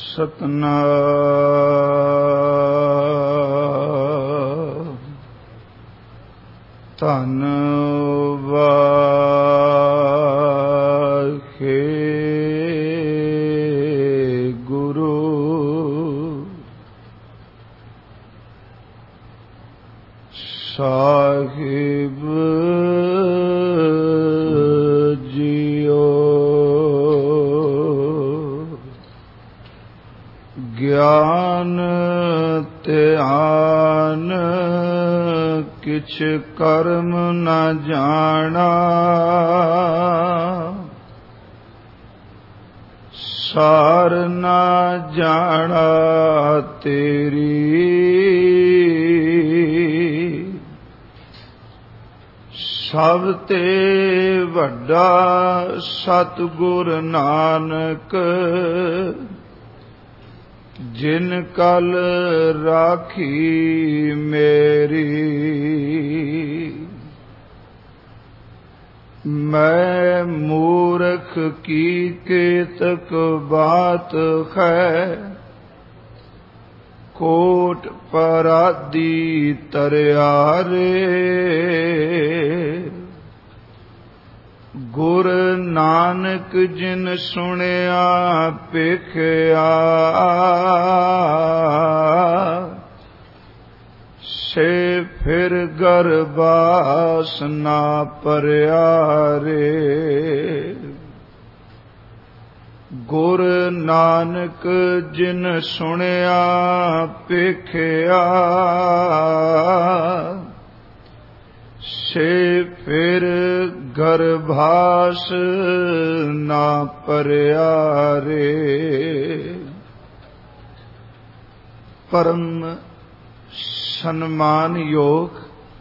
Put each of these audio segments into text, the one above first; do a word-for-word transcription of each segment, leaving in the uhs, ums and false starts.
ਸਤਨਾਮ ਧੰਨ ਵਾਹਿ ਗੁਰੂ ਸਾਹਿਬ ਗਿਆਨ ਧਿਆਨ ਕਿਛ ਕਰਮ ਨ ਜਾਣਾ ਸਾਰ ਨ ਜਾਣਾ ਤੇਰੀ ਸਭ ਤੇ ਵੱਡਾ ਸਤਿਗੁਰ ਨਾਨਕ ਜਿਨ ਕਲ ਰਾਖੀ ਮੇਰੀ ਮੈਂ ਮੂਰਖ ਕੀ ਕੇਤਕ ਬਾਤ ਹੈ ਕੋਟ ਪਰਾਦੀ ਤਰਿਆਰੇ ਗੁਰ ਨਾਨਕ ਜਿਨ ਸੁਣਿਆ ਪੇਖਿਆ ਸੇ ਫਿਰ ਗਰਬਾਸ ਨਾ ਭਰਿਆ ਰੇ ਗੁਰ ਨਾਨਕ ਜਿਨ ਸੁਣਿਆ ਪੇਖਿਆ ਸੇ ਫਿਰ ਗਰਭਾਸ ਨਾ ਭਰਿਆ ਰੇ। ਪਰਮ ਸਨਮਾਨਯੋਗ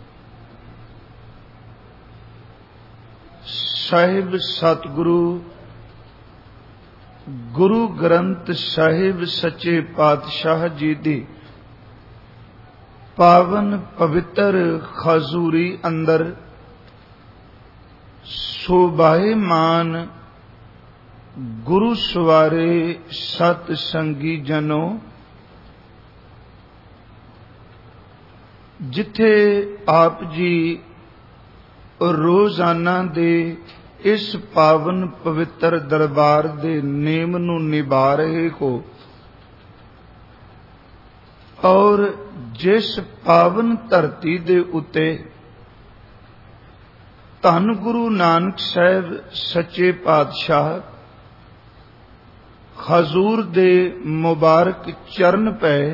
ਸਾਹਿਬ ਸਤਿਗੁਰੂ ਗੁਰੂ ਗ੍ਰੰਥ ਸਾਹਿਬ ਸੱਚੇ ਪਾਤਸ਼ਾਹ ਜੀ ਦੀ ਪਾਵਨ ਪਵਿੱਤਰ ਖਜ਼ੂਰੀ ਅੰਦਰ ਸੋਭਾਇਮਾਨ ਗੁਰੂ ਸਵਾਰੇ ਸਤ ਸੰਗੀ ਜਨੋ, ਜਿੱਥੇ ਆਪ ਜੀ ਰੋਜ਼ਾਨਾ ਦੇ ਇਸ ਪਾਵਨ ਪਵਿੱਤਰ ਦਰਬਾਰ ਦੇ ਨੇਮ ਨੂੰ ਨਿਭਾ ਰਹੇ ਹੋ ਔਰ ਜਿਸ ਪਾਵਨ ਧਰਤੀ ਦੇ ਉੱਤੇ ਧੰਨ ਗੁਰੂ ਨਾਨਕ ਸਾਹਿਬ ਸੱਚੇ ਪਾਤਸ਼ਾਹ ਹਜ਼ੂਰ ਦੇ ਮੁਬਾਰਕ ਚਰਨ ਪਏ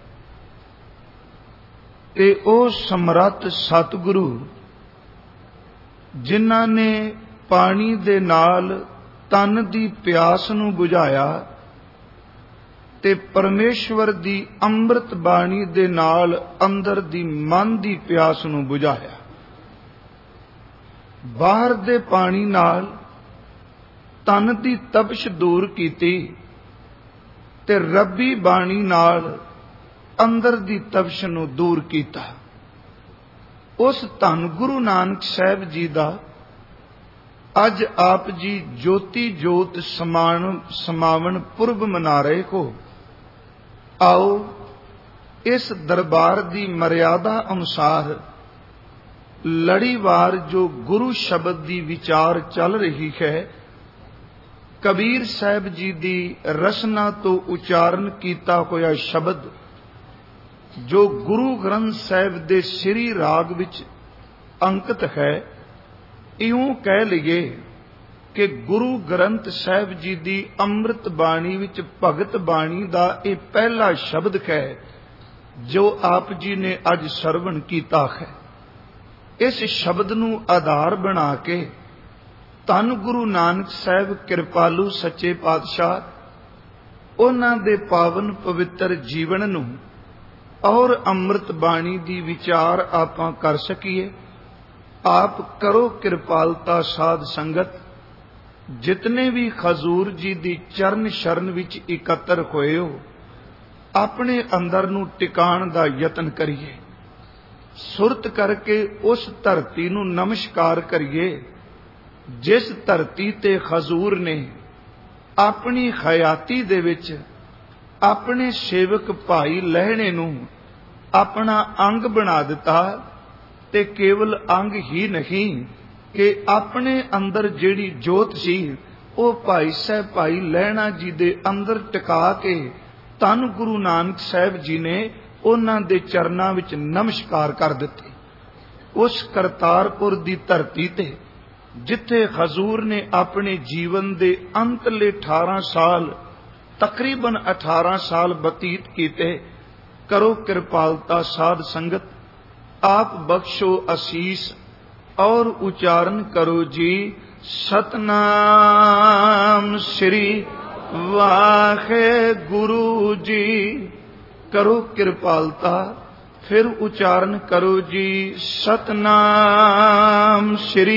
ਤੇ ਉਹ ਸਮਰੱਥ ਸਤਿਗੁਰੂ ਜਿਨ੍ਹਾਂ ਨੇ ਪਾਣੀ ਦੇ ਨਾਲ ਤਨ ਦੀ ਪਿਆਸ ਨੂੰ ਬੁਝਾਇਆ ਤੇ ਪਰਮੇਸ਼ਵਰ ਦੀ ਅੰਮ੍ਰਿਤ ਬਾਣੀ ਦੇ ਨਾਲ ਅੰਦਰ ਦੀ ਮਨ ਦੀ ਪਿਆਸ ਨੂੰ ਬੁਝਾਇਆ। ਬਾਹਰ ਦੇ ਪਾਣੀ ਨਾਲ ਤਨ ਦੀ ਤਪਸ਼ ਦੂਰ ਕੀਤੀ ਤੇ ਰੱਬੀ ਬਾਣੀ ਨਾਲ ਅੰਦਰ ਦੀ ਤਪਸ਼ ਨੂੰ ਦੂਰ ਕੀਤਾ। ਉਸ ਧੰਨ ਗੁਰੂ ਨਾਨਕ ਸਾਹਿਬ ਜੀ ਦਾ ਅੱਜ ਆਪ ਜੀ ਜੋਤੀ ਜੋਤ ਸਮਾਨ ਸਮਾਵਨ ਪੁਰਬ ਮਨਾ ਰਹੇ ਹੋ। ਆਓ ਇਸ ਦਰਬਾਰ ਦੀ ਮਰਿਆਦਾ ਅਨੁਸਾਰ ਲੜੀਵਾਰ ਜੋ ਗੁਰੂ ਸ਼ਬਦ ਦੀ ਵਿਚਾਰ ਚੱਲ ਰਹੀ ਹੈ, ਕਬੀਰ ਸਾਹਿਬ ਜੀ ਦੀ ਰਸਨਾ ਤੋਂ ਉਚਾਰਨ ਕੀਤਾ ਹੋਇਆ ਸ਼ਬਦ ਜੋ ਗੁਰੂ ਗ੍ਰੰਥ ਸਾਹਿਬ ਦੇ ਸ੍ਰੀ ਰਾਗ ਵਿੱਚ ਅੰਕਿਤ ਹੈ, ਇਉਂ ਕਹਿ ਲਈਏ ਕਿ ਗੁਰੂ ਗ੍ਰੰਥ ਸਾਹਿਬ ਜੀ ਦੀ ਅੰਮ੍ਰਿਤ ਬਾਣੀ ਵਿੱਚ ਭਗਤ ਬਾਣੀ ਦਾ ਇਹ ਪਹਿਲਾ ਸ਼ਬਦ ਹੈ ਜੋ ਆਪ ਜੀ ਨੇ ਅੱਜ ਸਰਵਣ ਕੀਤਾ ਹੈ। ਇਸ ਸ਼ਬਦ ਨੂੰ ਆਧਾਰ ਬਣਾ ਕੇ ਧੰਨ ਗੁਰੂ ਨਾਨਕ ਸਾਹਿਬ ਕਿਰਪਾਲੂ ਸੱਚੇ ਪਾਤਸ਼ਾਹ ਉਹਨਾਂ ਦੇ ਪਾਵਨ ਪਵਿੱਤਰ ਜੀਵਨ ਨੂੰ ਔਰ ਅੰਮ੍ਰਿਤ ਬਾਣੀ ਦੀ ਵਿਚਾਰ ਆਪਾਂ ਕਰ ਸਕੀਏ। ਆਪ ਕਰੋ ਕਿਰਪਾਲਤਾ ਸਾਧ ਸੰਗਤ, ਜਿਤਨੇ ਵੀ ਹਜ਼ੂਰ ਜੀ ਦੀ ਚਰਨ ਸ਼ਰਨ ਵਿੱਚ ਇਕੱਤਰ ਹੋਏ ਹੋ, ਆਪਣੇ ਅੰਦਰ ਨੂੰ ਟਿਕਾਣ ਦਾ ਯਤਨ ਕਰੀਏ। ਸੁਰਤ ਕਰਕੇ ਉਸ ਧਰਤੀ ਨੂੰ ਨਮਸਕਾਰ ਕਰੀਏ ਜਿਸ ਧਰਤੀ ਤੇ ਹਜ਼ੂਰ ਨੇ ਆਪਣੀ ਹਯਾਤੀ ਦੇ ਵਿੱਚ ਆਪਣੇ ਸੇਵਕ ਭਾਈ ਲਹਿਣੇ ਨੂੰ ਆਪਣਾ ਅੰਗ ਬਣਾ ਦਿੱਤਾ। ਤੇ ਕੇਵਲ ਅੰਗ ਹੀ ਨਹੀਂ ਕਿ ਆਪਣੇ ਅੰਦਰ ਜਿਹੜੀ ਜੋਤ ਸੀ ਉਹ ਭਾਈ ਸਾਹਿਬ ਭਾਈ ਲਹਿਣਾ ਜੀ ਦੇ ਅੰਦਰ ਟਿਕਾ ਕੇ ਧੰਨ ਗੁਰੂ ਨਾਨਕ ਸਾਹਿਬ ਜੀ ਨੇ ਉਹਨਾਂ ਦੇ ਚਰਨਾਂ ਵਿੱਚ ਨਮਸਕਾਰ ਕਰ ਦਿੱਤੇ। ਉਸ ਕਰਤਾਰਪੁਰ ਦੀ ਧਰਤੀ ਤੇ ਜਿੱਥੇ ਹਜ਼ੂਰ ਨੇ ਆਪਣੇ ਜੀਵਨ ਦੇ ਅੰਤਲੇ ਅਠਾਰਾਂ ਸਾਲ ਤਕਰੀਬਨ ਅਠਾਰਾਂ ਸਾਲ ਬਤੀਤ ਕੀਤੇ, ਕਰੋ ਕਿਰਪਾਲਤਾ ਸਾਧ ਸੰਗਤ, ਆਪ ਬਖਸ਼ੋ ਅਸੀਸ और उच्चारण करो जी सतनाम श्री वाहे गुरु जी। करो कृपालता, फिर उच्चारण करो जी सतनाम श्री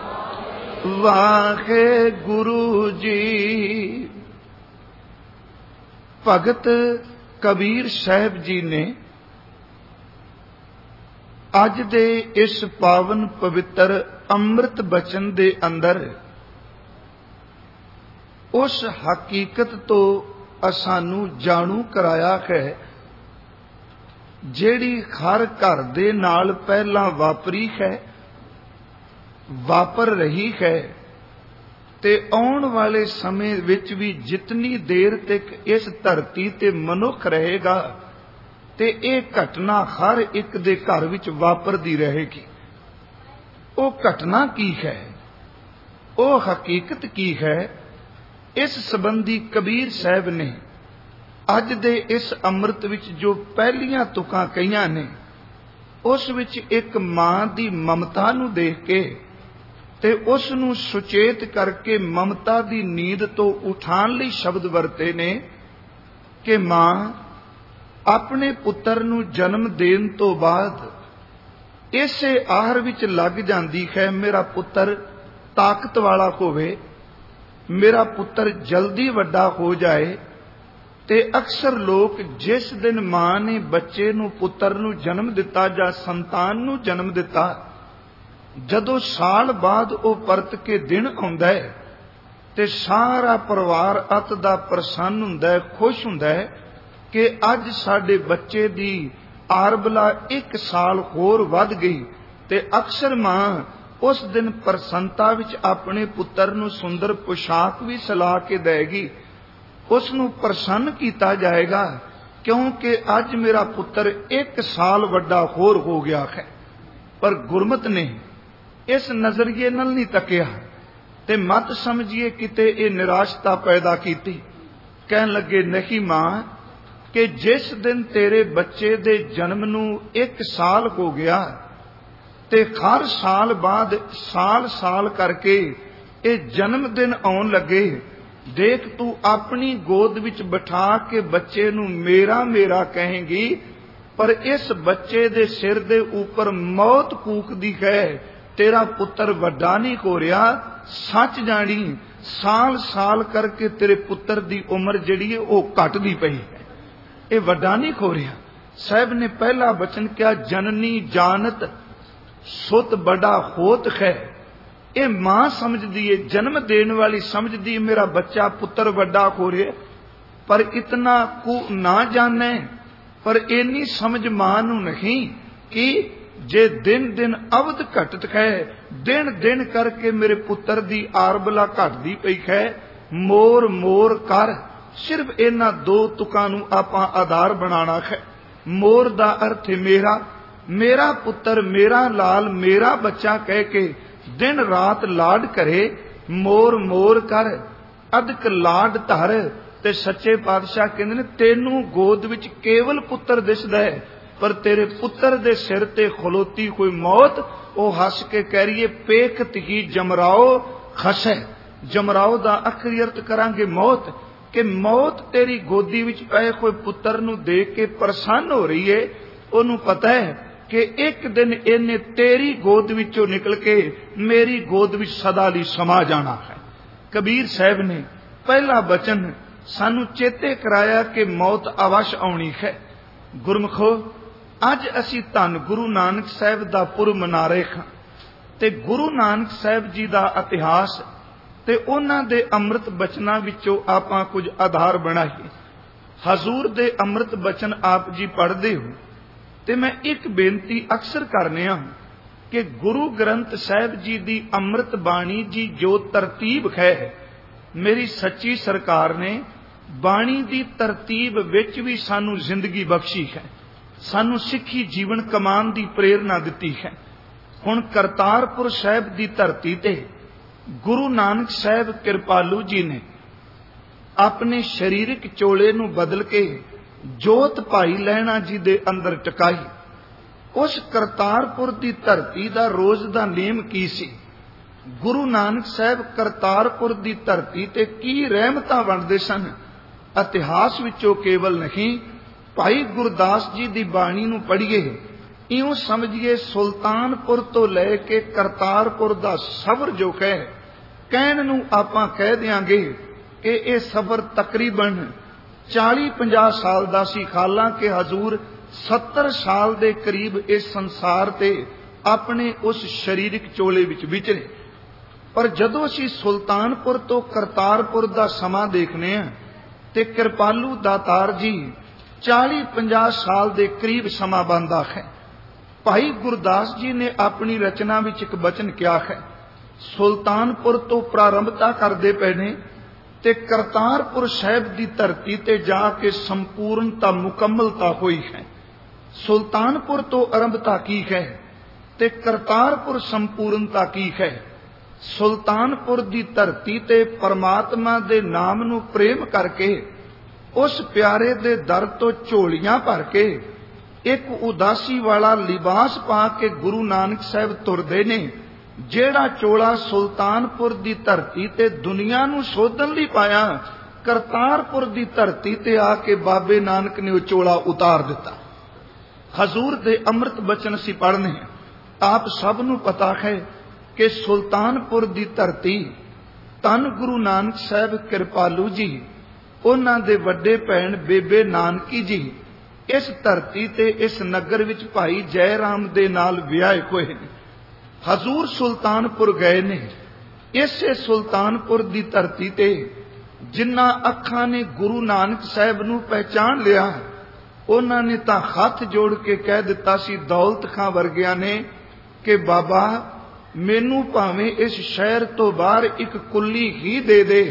वाहे गुरु जी। भगत कबीर साहब जी ने ਅੱਜ ਦੇ ਇਸ ਪਾਵਨ ਪਵਿੱਤਰ ਅੰਮ੍ਰਿਤ ਬਚਨ ਦੇ ਅੰਦਰ ਉਸ ਹਕੀਕਤ ਤੋਂ ਸਾਨੂੰ ਜਾਣੂ ਕਰਾਇਆ ਹੈ ਜਿਹੜੀ ਹਰ ਘਰ ਦੇ ਨਾਲ ਪਹਿਲਾਂ ਵਾਪਰੀ ਹੈ, ਵਾਪਰ ਰਹੀ ਹੈ ਤੇ ਆਉਣ ਵਾਲੇ ਸਮੇਂ ਵਿੱਚ ਵੀ ਜਿਤਨੀ ਦੇਰ ਤੱਕ ਇਸ ਧਰਤੀ ਤੇ ਮਨੁੱਖ ਰਹੇਗਾ ਤੇ ਇਹ ਘਟਨਾ ਹਰ ਇੱਕ ਦੇ ਘਰ ਵਿੱਚ ਵਾਪਰਦੀ ਰਹੇਗੀ। ਉਹ ਘਟਨਾ ਕੀ ਹੈ, ਉਹ ਹਕੀਕਤ ਕੀ ਹੈ, ਇਸ ਸੰਬੰਧੀ ਕਬੀਰ ਸਾਹਿਬ ਨੇ ਅੱਜ ਦੇ ਇਸ ਅੰਮ੍ਰਿਤ ਵਿੱਚ ਜੋ ਪਹਿਲੀਆਂ ਤੁਕਾਂ ਕਹੀਆਂ ਨੇ, ਉਸ ਵਿੱਚ ਇੱਕ ਮਾਂ ਦੀ ਮਮਤਾ ਨੂੰ ਦੇਖ ਕੇ ਤੇ ਉਸ ਨੂੰ ਸੁਚੇਤ ਕਰਕੇ ਮਮਤਾ ਦੀ ਨੀਂਦ ਤੋਂ ਉਠਾਉਣ ਲਈ ਸ਼ਬਦ ਵਰਤੇ ਨੇ ਕਿ ਮਾਂ ਆਪਣੇ ਪੁੱਤਰ ਨੂੰ ਜਨਮ ਦੇਣ ਤੋਂ ਬਾਅਦ ਇਸੇ ਆਹਰ ਵਿੱਚ ਲੱਗ ਜਾਂਦੀ ਹੈ, ਮੇਰਾ ਪੁੱਤਰ ਤਾਕਤ ਵਾਲਾ ਹੋਵੇ, ਮੇਰਾ ਪੁੱਤਰ ਜਲਦੀ ਵੱਡਾ ਹੋ ਜਾਏ। ਤੇ ਅਕਸਰ ਲੋਕ ਜਿਸ ਦਿਨ ਮਾਂ ਨੇ ਬੱਚੇ ਨੂੰ ਪੁੱਤਰ ਨੂੰ ਜਨਮ ਦਿੱਤਾ ਜਾਂ ਸੰਤਾਨ ਨੂੰ ਜਨਮ ਦਿੱਤਾ, ਜਦੋਂ ਸਾਲ ਬਾਅਦ ਉਹ ਪਰਤ ਕੇ ਦਿਨ ਆਉਂਦਾ ਹੈ ਤੇ ਸਾਰਾ ਪਰਿਵਾਰ ਅਤ ਦਾ ਪ੍ਰਸੰਨ ਹੁੰਦਾ ਹੈ, ਖੁਸ਼ ਹੁੰਦਾ ਹੈ ਕਿ ਅੱਜ ਸਾਡੇ ਬੱਚੇ ਦੀ ਆਰਬਲਾ ਇੱਕ ਸਾਲ ਹੋਰ ਵੱਧ ਗਈ। ਤੇ ਅਕਸਰ ਮਾਂ ਉਸ ਦਿਨ ਪ੍ਰਸੰਨਤਾ ਵਿੱਚ ਆਪਣੇ ਪੁੱਤਰ ਨੂੰ ਸੁੰਦਰ ਪੁਸ਼ਾਕ ਵੀ ਸਿਲਾ ਕੇ ਦੇਗੀ, ਉਸ ਨੂੰ ਪ੍ਰਸੰਨ ਕੀਤਾ ਜਾਏਗਾ ਕਿਉਂਕਿ ਅੱਜ ਮੇਰਾ ਪੁੱਤਰ ਇੱਕ ਸਾਲ ਵੱਡਾ ਹੋਰ ਹੋ ਗਿਆ ਹੈ। ਪਰ ਗੁਰਮਤ ਨੇ ਇਸ ਨਜ਼ਰੀਏ ਨਾਲ ਨਹੀਂ ਤੱਕਿਆ ਤੇ ਮਤ ਸਮਝੀਏ ਕਿਤੇ ਇਹ ਨਿਰਾਸ਼ਤਾ ਪੈਦਾ ਕੀਤੀ। ਕਹਿਣ ਲੱਗੇ ਨਹੀਂ ਮਾਂ ਕਿ ਜਿਸ ਦਿਨ ਤੇਰੇ ਬੱਚੇ ਦੇ ਜਨਮ ਨੂੰ ਇੱਕ ਸਾਲ ਹੋ ਗਿਆ ਤੇ ਹਰ ਸਾਲ ਬਾਅਦ ਸਾਲ ਸਾਲ ਕਰਕੇ ਇਹ ਜਨਮ ਦਿਨ ਆਉਣ ਲੱਗੇ, ਦੇਖ ਤੂੰ ਆਪਣੀ ਗੋਦ ਵਿੱਚ ਬਿਠਾ ਕੇ ਬੱਚੇ ਨੂੰ ਮੇਰਾ ਮੇਰਾ ਕਹੇਂਗੀ, ਪਰ ਇਸ ਬੱਚੇ ਦੇ ਸਿਰ ਦੇ ਉੱਪਰ ਮੌਤ ਕੂਕਦੀ ਹੈ, ਤੇਰਾ ਪੁੱਤਰ ਵੱਡਾ ਨਹੀਂ ਹੋ ਰਿਹਾ। ਸੱਚ ਜਾਣੀ ਸਾਲ ਸਾਲ ਕਰਕੇ ਤੇਰੇ ਪੁੱਤਰ ਦੀ ਉਮਰ ਜਿਹੜੀ ਹੈ ਉਹ ਘਟਦੀ ਪਈ ਹੈ, ਇਹ ਵੱਡਾ ਨਹੀਂ ਹੋ ਰਿਹਾ। ਸਾਹਿਬ ਨੇ ਪਹਿਲਾ ਬਚਨ ਕਿਹਾ ਜਨਨੀ ਜਾਣਤ ਸੁਤ ਬੜਾ ਹੋਤ ਹੈ। ਇਹ ਮਾਂ ਸਮਝਦੀ ਏ, ਜਨਮ ਦੇਣ ਵਾਲੀ ਸਮਝਦੀ ਮੇਰਾ ਬੱਚਾ ਪੁੱਤਰ ਵੱਡਾ ਹੋ ਰਿਹਾ, ਪਰ ਇਤਨਾ ਕੁ ਨਾ ਜਾਣੇ। ਪਰ ਇੰਨੀ ਸਮਝ ਮਾਂ ਨੂੰ ਨਹੀਂ ਕਿ ਜੇ ਦਿਨ ਦਿਨ ਅਵਧ ਘਟਤ ਹੈ, ਦਿਨ ਦਿਨ ਕਰਕੇ ਮੇਰੇ ਪੁੱਤਰ ਦੀ ਆਰਬਲਾ ਘਟਦੀ ਪਈ ਹੈ, ਮੋਰ ਮੋਰ ਕਰ। ਸਿਰਫ ਇਹਨਾਂ ਦੋ ਤੁਕਾਂ ਨੂੰ ਆਪਾਂ ਆਧਾਰ ਬਣਾਉਣਾ ਹੈ। ਮੋਰ ਦਾ ਅਰਥ ਹੈ ਮੇਰਾ, ਮੇਰਾ ਪੁੱਤਰ, ਮੇਰਾ ਲਾਲ, ਮੇਰਾ ਬੱਚਾ ਕਹਿ ਕੇ ਦਿਨ ਰਾਤ ਲਾਡ ਕਰੇ। ਮੋਰ ਮੋਰ ਕਰ ਅਧਿਕ ਲਾਡ ਧਰ। ਤੇ ਸੱਚੇ ਪਾਤਸ਼ਾਹ ਕਹਿੰਦੇ ਨੇ ਤੈਨੂੰ ਗੋਦ ਵਿੱਚ ਕੇਵਲ ਪੁੱਤਰ ਦਿਸਦਾ ਹੈ, ਪਰ ਤੇਰੇ ਪੁੱਤਰ ਦੇ ਸਿਰ ਤੇ ਖਲੋਤੀ ਕੋਈ ਮੌਤ। ਉਹ ਹੱਸ ਕੇ ਕਹਿ ਰਹੀ ਹੈ ਪੇਖਤ ਹੀ ਜਮਰਾਓ ਖਸੈ। ਜਮਰਾਓ ਦਾ ਅਖਰੀ ਅਰਥ ਕਰਾਂਗੇ ਮੌਤ, ਕਿ ਮੌਤ ਤੇਰੀ ਗੋਦੀ ਵਿੱਚ ਪਏ ਹੋਏ ਪੁੱਤਰ ਨੂੰ ਦੇਖ ਕੇ ਪ੍ਰਸੰਨ ਹੋ ਰਹੀ ਹੈ। ਉਹਨੂੰ ਪਤਾ ਹੈ ਕਿ ਇੱਕ ਦਿਨ ਇਹਨੇ ਤੇਰੀ ਗੋਦ ਵਿੱਚੋਂ ਨਿਕਲ ਕੇ ਮੇਰੀ ਗੋਦ ਵਿੱਚ ਸਦਾ ਲਈ ਸਮਾ ਜਾਣਾ ਹੈ। ਕਬੀਰ ਸਾਹਿਬ ਨੇ ਪਹਿਲਾ ਬਚਨ ਸਾਨੂੰ ਚੇਤੇ ਕਰਾਇਆ ਕਿ ਮੌਤ ਅਵਸ਼ ਆਉਣੀ ਹੈ। ਗੁਰਮਖੋ, ਅੱਜ ਅਸੀਂ ਧੰਨ ਗੁਰੂ ਨਾਨਕ ਸਾਹਿਬ ਦਾ ਪੁਰਬ ਮਨਾ ਰਹੇ ਹਾਂ ਤੇ ਗੁਰੂ ਨਾਨਕ ਸਾਹਿਬ ਜੀ ਦਾ ਇਤਿਹਾਸ ਤੇ ਉਹਨਾਂ ਦੇ ਅੰਮ੍ਰਿਤ ਬਚਨਾਂ ਵਿੱਚੋਂ ਆਪਾਂ ਕੁਝ ਆਧਾਰ ਬਣਾਈਏ। हजूर दे अमृत बचन आप जी पढ़ते हो तो मैं एक बेनती अक्सर करने कि गुरु ग्रंथ साहिब जी की अमृत बाणी जी जो तरतीब है, मेरी सच्ची सरकार ने बाणी की तरतीब विच भी सानू जिंदगी बख्शी है, सानू सिखी जीवन कमान की प्रेरणा दी है। हुण करतारपुर साहिब की धरती ते गुरु नानक साहिब कृपालू जी ने अपने शरीरिक चोले नू बदल के जोत भाई लहणा जी दे अंदर टकाई। उस करतारपुर की धरती का रोज का नेम की सी? गुरु नानक साहिब करतारपुर की धरती ते की रहमतां वंडदे सन, इतिहास विचों केवल नहीं, भाई गुरदास जी की बाणी नू पढ़िए, इउं समझिए सुल्तानपुर तो लैके करतारपुर का सफर जो है, कहण नू आपां कह दियांगे कि यह सफर तकरीबन चाली पंजाह साल का सी। हालांकि हजूर सत्तर साल के करीब इस संसार ते अपने उस शरीरिक चोले विच विचरे। पर जदों असीं सुल्तानपुर तो करतारपुर का समा देखने हैं ते कृपालू दातार जी चाली पंजाह साल के करीब समा बनता है। भाई गुरदास जी ने अपनी रचना विच एक बचन किया है, सुल्तानपुर तो प्रारंभता करते पे ने ते करतारपुर साहिब की धरती ते जाके संपूर्णता मुकम्मलता हुई है। सुल्तानपुर तो आरंभता की है ते करतारपुर संपूर्णता की है। सुल्तानपुर की धरती ते परमात्मा दे नाम नू प्रेम करके उस प्यारे दे दर तो झोलियां भर के एक उदासी वाला लिबास पा के गुरु नानक साहिब तुरदे ने। जेड़ा चोला सुल्तानपुर की धरती ते दुनिया नू सोधन लई पाया, करतारपुर की धरती ते आके बाबे नानक ने वो चोला उतार दिता। हजूर दे अमृत बचन सी पढ़ने, आप सब नू पता है कि सुल्तानपुर की धरती धन गुरु नानक साहिब कृपालू जी, उन्हां दे वड्डे भैण बेबे नानकी जी इस धरती ते इस नगर विच भाई जय राम दे नाल विआहे होए ने। हजूर सुल्तानपुर गए ने, इसे सुल्तानपुर की धरती ते जिन्ना अखां ने गुरु नानक साहिब नू पहचान लिया, उन्हां ने तां हथ जोड़ के कह दिता सी दौलत खां वर्गियां ने कि बाबा मैनू भावें इस शहर तो बाहर एक कुल्ली ही दे दे,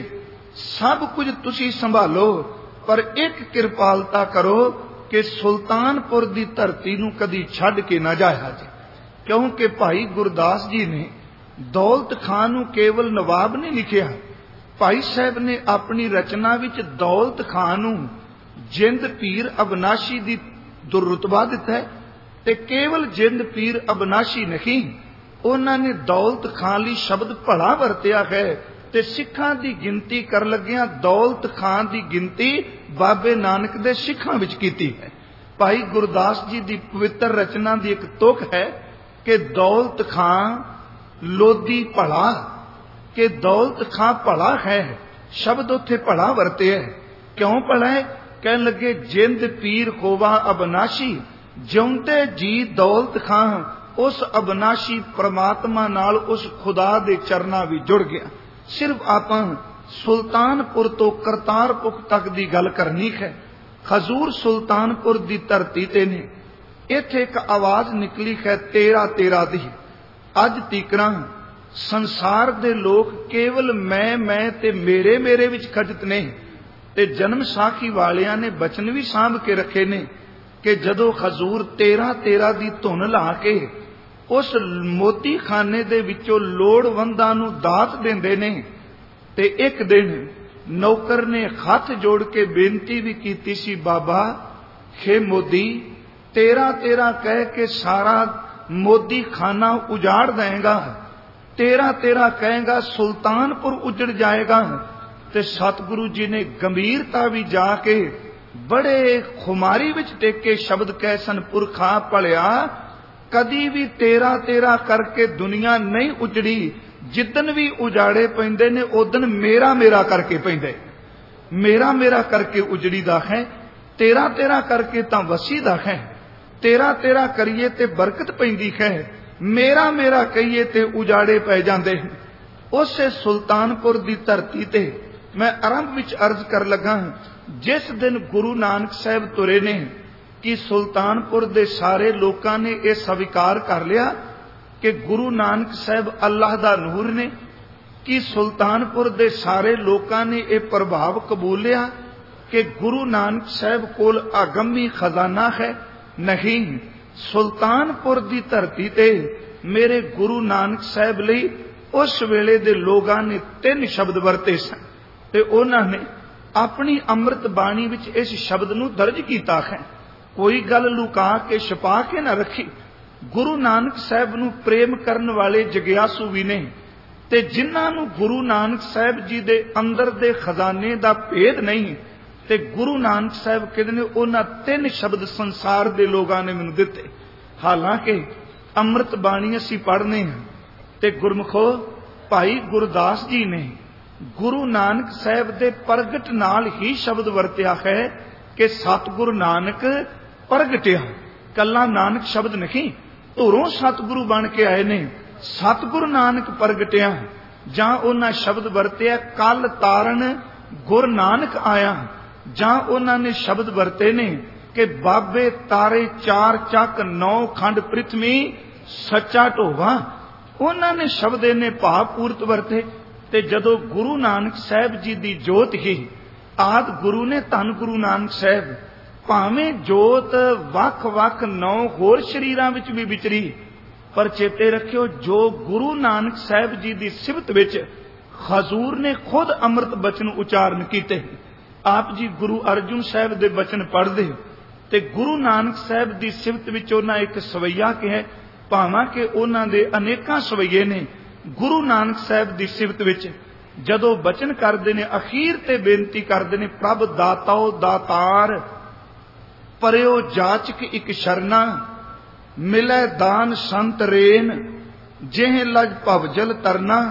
सब कुछ तुसी संभालो, पर एक कृपालता करो कि सुल्तानपुर की धरती नू कदी छड्ड के ना जाया जे। क्योंकि भाई गुरदास जी ने दौलत खान नू केवल नवाब नहीं लिखिया, भाई साहब ने अपनी रचना विच दौलत खान नू जिंद पीर अविनाशी दी दुर्रुतबा दिता है। ते केवल जिंद पीर अविनाशी नहीं, उन्होंने दौलत खान लई शब्द भला वरतिया है। ते सिखां दी गिनती कर लगिया दौलत खान दी गिनती बाबे नानक दे सिखां विच कीती है। भाई गुरदास जी दी पवित्र रचना दी एक तुक है कि दौलत खां लोधी भला, कि दौलत खां भला है, शब्द उथे भला वरते है। क्यों भला है? कह लगे जिंद पीर होवा अविनाशी, जिउंदे जी दौलत खां उस अविनाशी परमात्मा नाल उस खुदा दे चरना भी जुड़ गया। सिर्फ आपां सुल्तानपुर तो करतारपुर तक की गल करनी है। हजूर सुल्तानपुर की धरती ते ने इत्थे एक आवाज निकली है तेरा तेरा दी। अज तीकरा संसार दे लोग केवल मैं मैं ते मेरे मेरे विच खटित ने, ते जन्म साखी वालियां ने बचन भी सांभ के रखे ने कि जदों हजूर तेरा तेरा दी धुन ला के उस मोती खाने दे विचों लोड़वंदां नूं दात देंदे ने, ते एक दिन नौकर ने हाथ जोड़ के बेनती भी कीती सी, बाबा हे मोदी तेरा तेरा कह के सारा मोदी खाना उजाड़ देगा, तेरा तेरा कहेगा सुल्तानपुर उजड़ जाएगा। ते सतगुरु जी ने गंभीरता भी जाके बड़े खुमारी विच टेके शब्द कह सन, पुरखा भलिया कदी भी तेरा तेरा करके दुनिया नहीं उजड़ी, जिदन भी उजाड़े पैंदे ने उदन मेरा मेरा करके पैंदे, मेरा मेरा करके उजड़ी दा है, तेरा तेरा करके तां वसी दा है, तेरा तेरा करिए ते बरकत पैंदी है, मेरा मेरा कहिए ते उजाड़े पै जांदे। उस सुल्तानपुर की धरती ते मैं आरंभ विच अर्ज कर लगा, जिस दिन गुरु नानक साहब तुरे ने कि सुल्तानपुर दे सारे लोगों ने यह स्वीकार कर लिया कि गुरु नानक साहब अल्लाह दा नूर ने, कि सुल्तानपुर दे सारे लोगों ने यह प्रभाव कबूल लिया कि गुरु नानक साहब कोल अगम्मी खजाना है। नहीं, सुल्तानपुर दी धरती ते मेरे गुरु नानक साहब लई उस वेले दे लोगां ने तीन शब्द वरते सन ते उन्होंने अपनी अमृत बाणी विच इस शब्द नूं दर्ज कीता है। कोई गल लुका के छुपा के ना रखी। गुरु नानक साहब नूं प्रेम करन वाले जगियासू भी ने ते जिन्हां नूं गुरु नानक साहब जी दे अंदर दे खजाने दा भेद नहीं ते गुरु नानक साहब कहते ने उन्हां तीन शब्द संसार दे लोगां ने मैनूं दिते। हालांकि अमृत बाणी असीं पढ़ने हैं ते गुरमुखो भाई गुरदास जी ने गुरु नानक साहब दे प्रगट नाल ही शब्द वरत्या है कि सतगुरु नानक प्रगटिया। कला नानक शब्द नहीं, धुरों सतगुरु बन के आए ने, सतगुरु नानक प्रगटिया। जां उन्हां शब्द वरत्या कल तारण गुर नानक आया, जां उन्होंने शब्द वरते ने कि बाबे तारे चार चक नौ खंड पृथ्वी सच्चा ढोवा। उन्होंने शब्द इन्हें भावपूर्त वरते ते जदों गुरु नानक साहब जी की जोत ही आद गुरु ने धन गुरु नानक साहब भावें जोत वख वख नौ होर शरीरां विच भी विचरी, पर चेते रखियो जो गुरु नानक साहब जी की सिफत विच हजूर ने खुद अमृत बचन उचारण कीते। आप जी गुरु अर्जुन साहब दे बचन पढ़दे ते गुरु नानक साहब की सिफत विच उन्हां एक सवैया कहा, भावां कि उन्हां दे अनेकां सवैये ने। गुरु नानक साहब की सिफत विच जदों बचन करते ने अखीर ते बेनती करते ने, प्रभ दाताओ दातार परयो जाचक एक शरणा मिलै दान संत रेन जेह लज भवजल तरना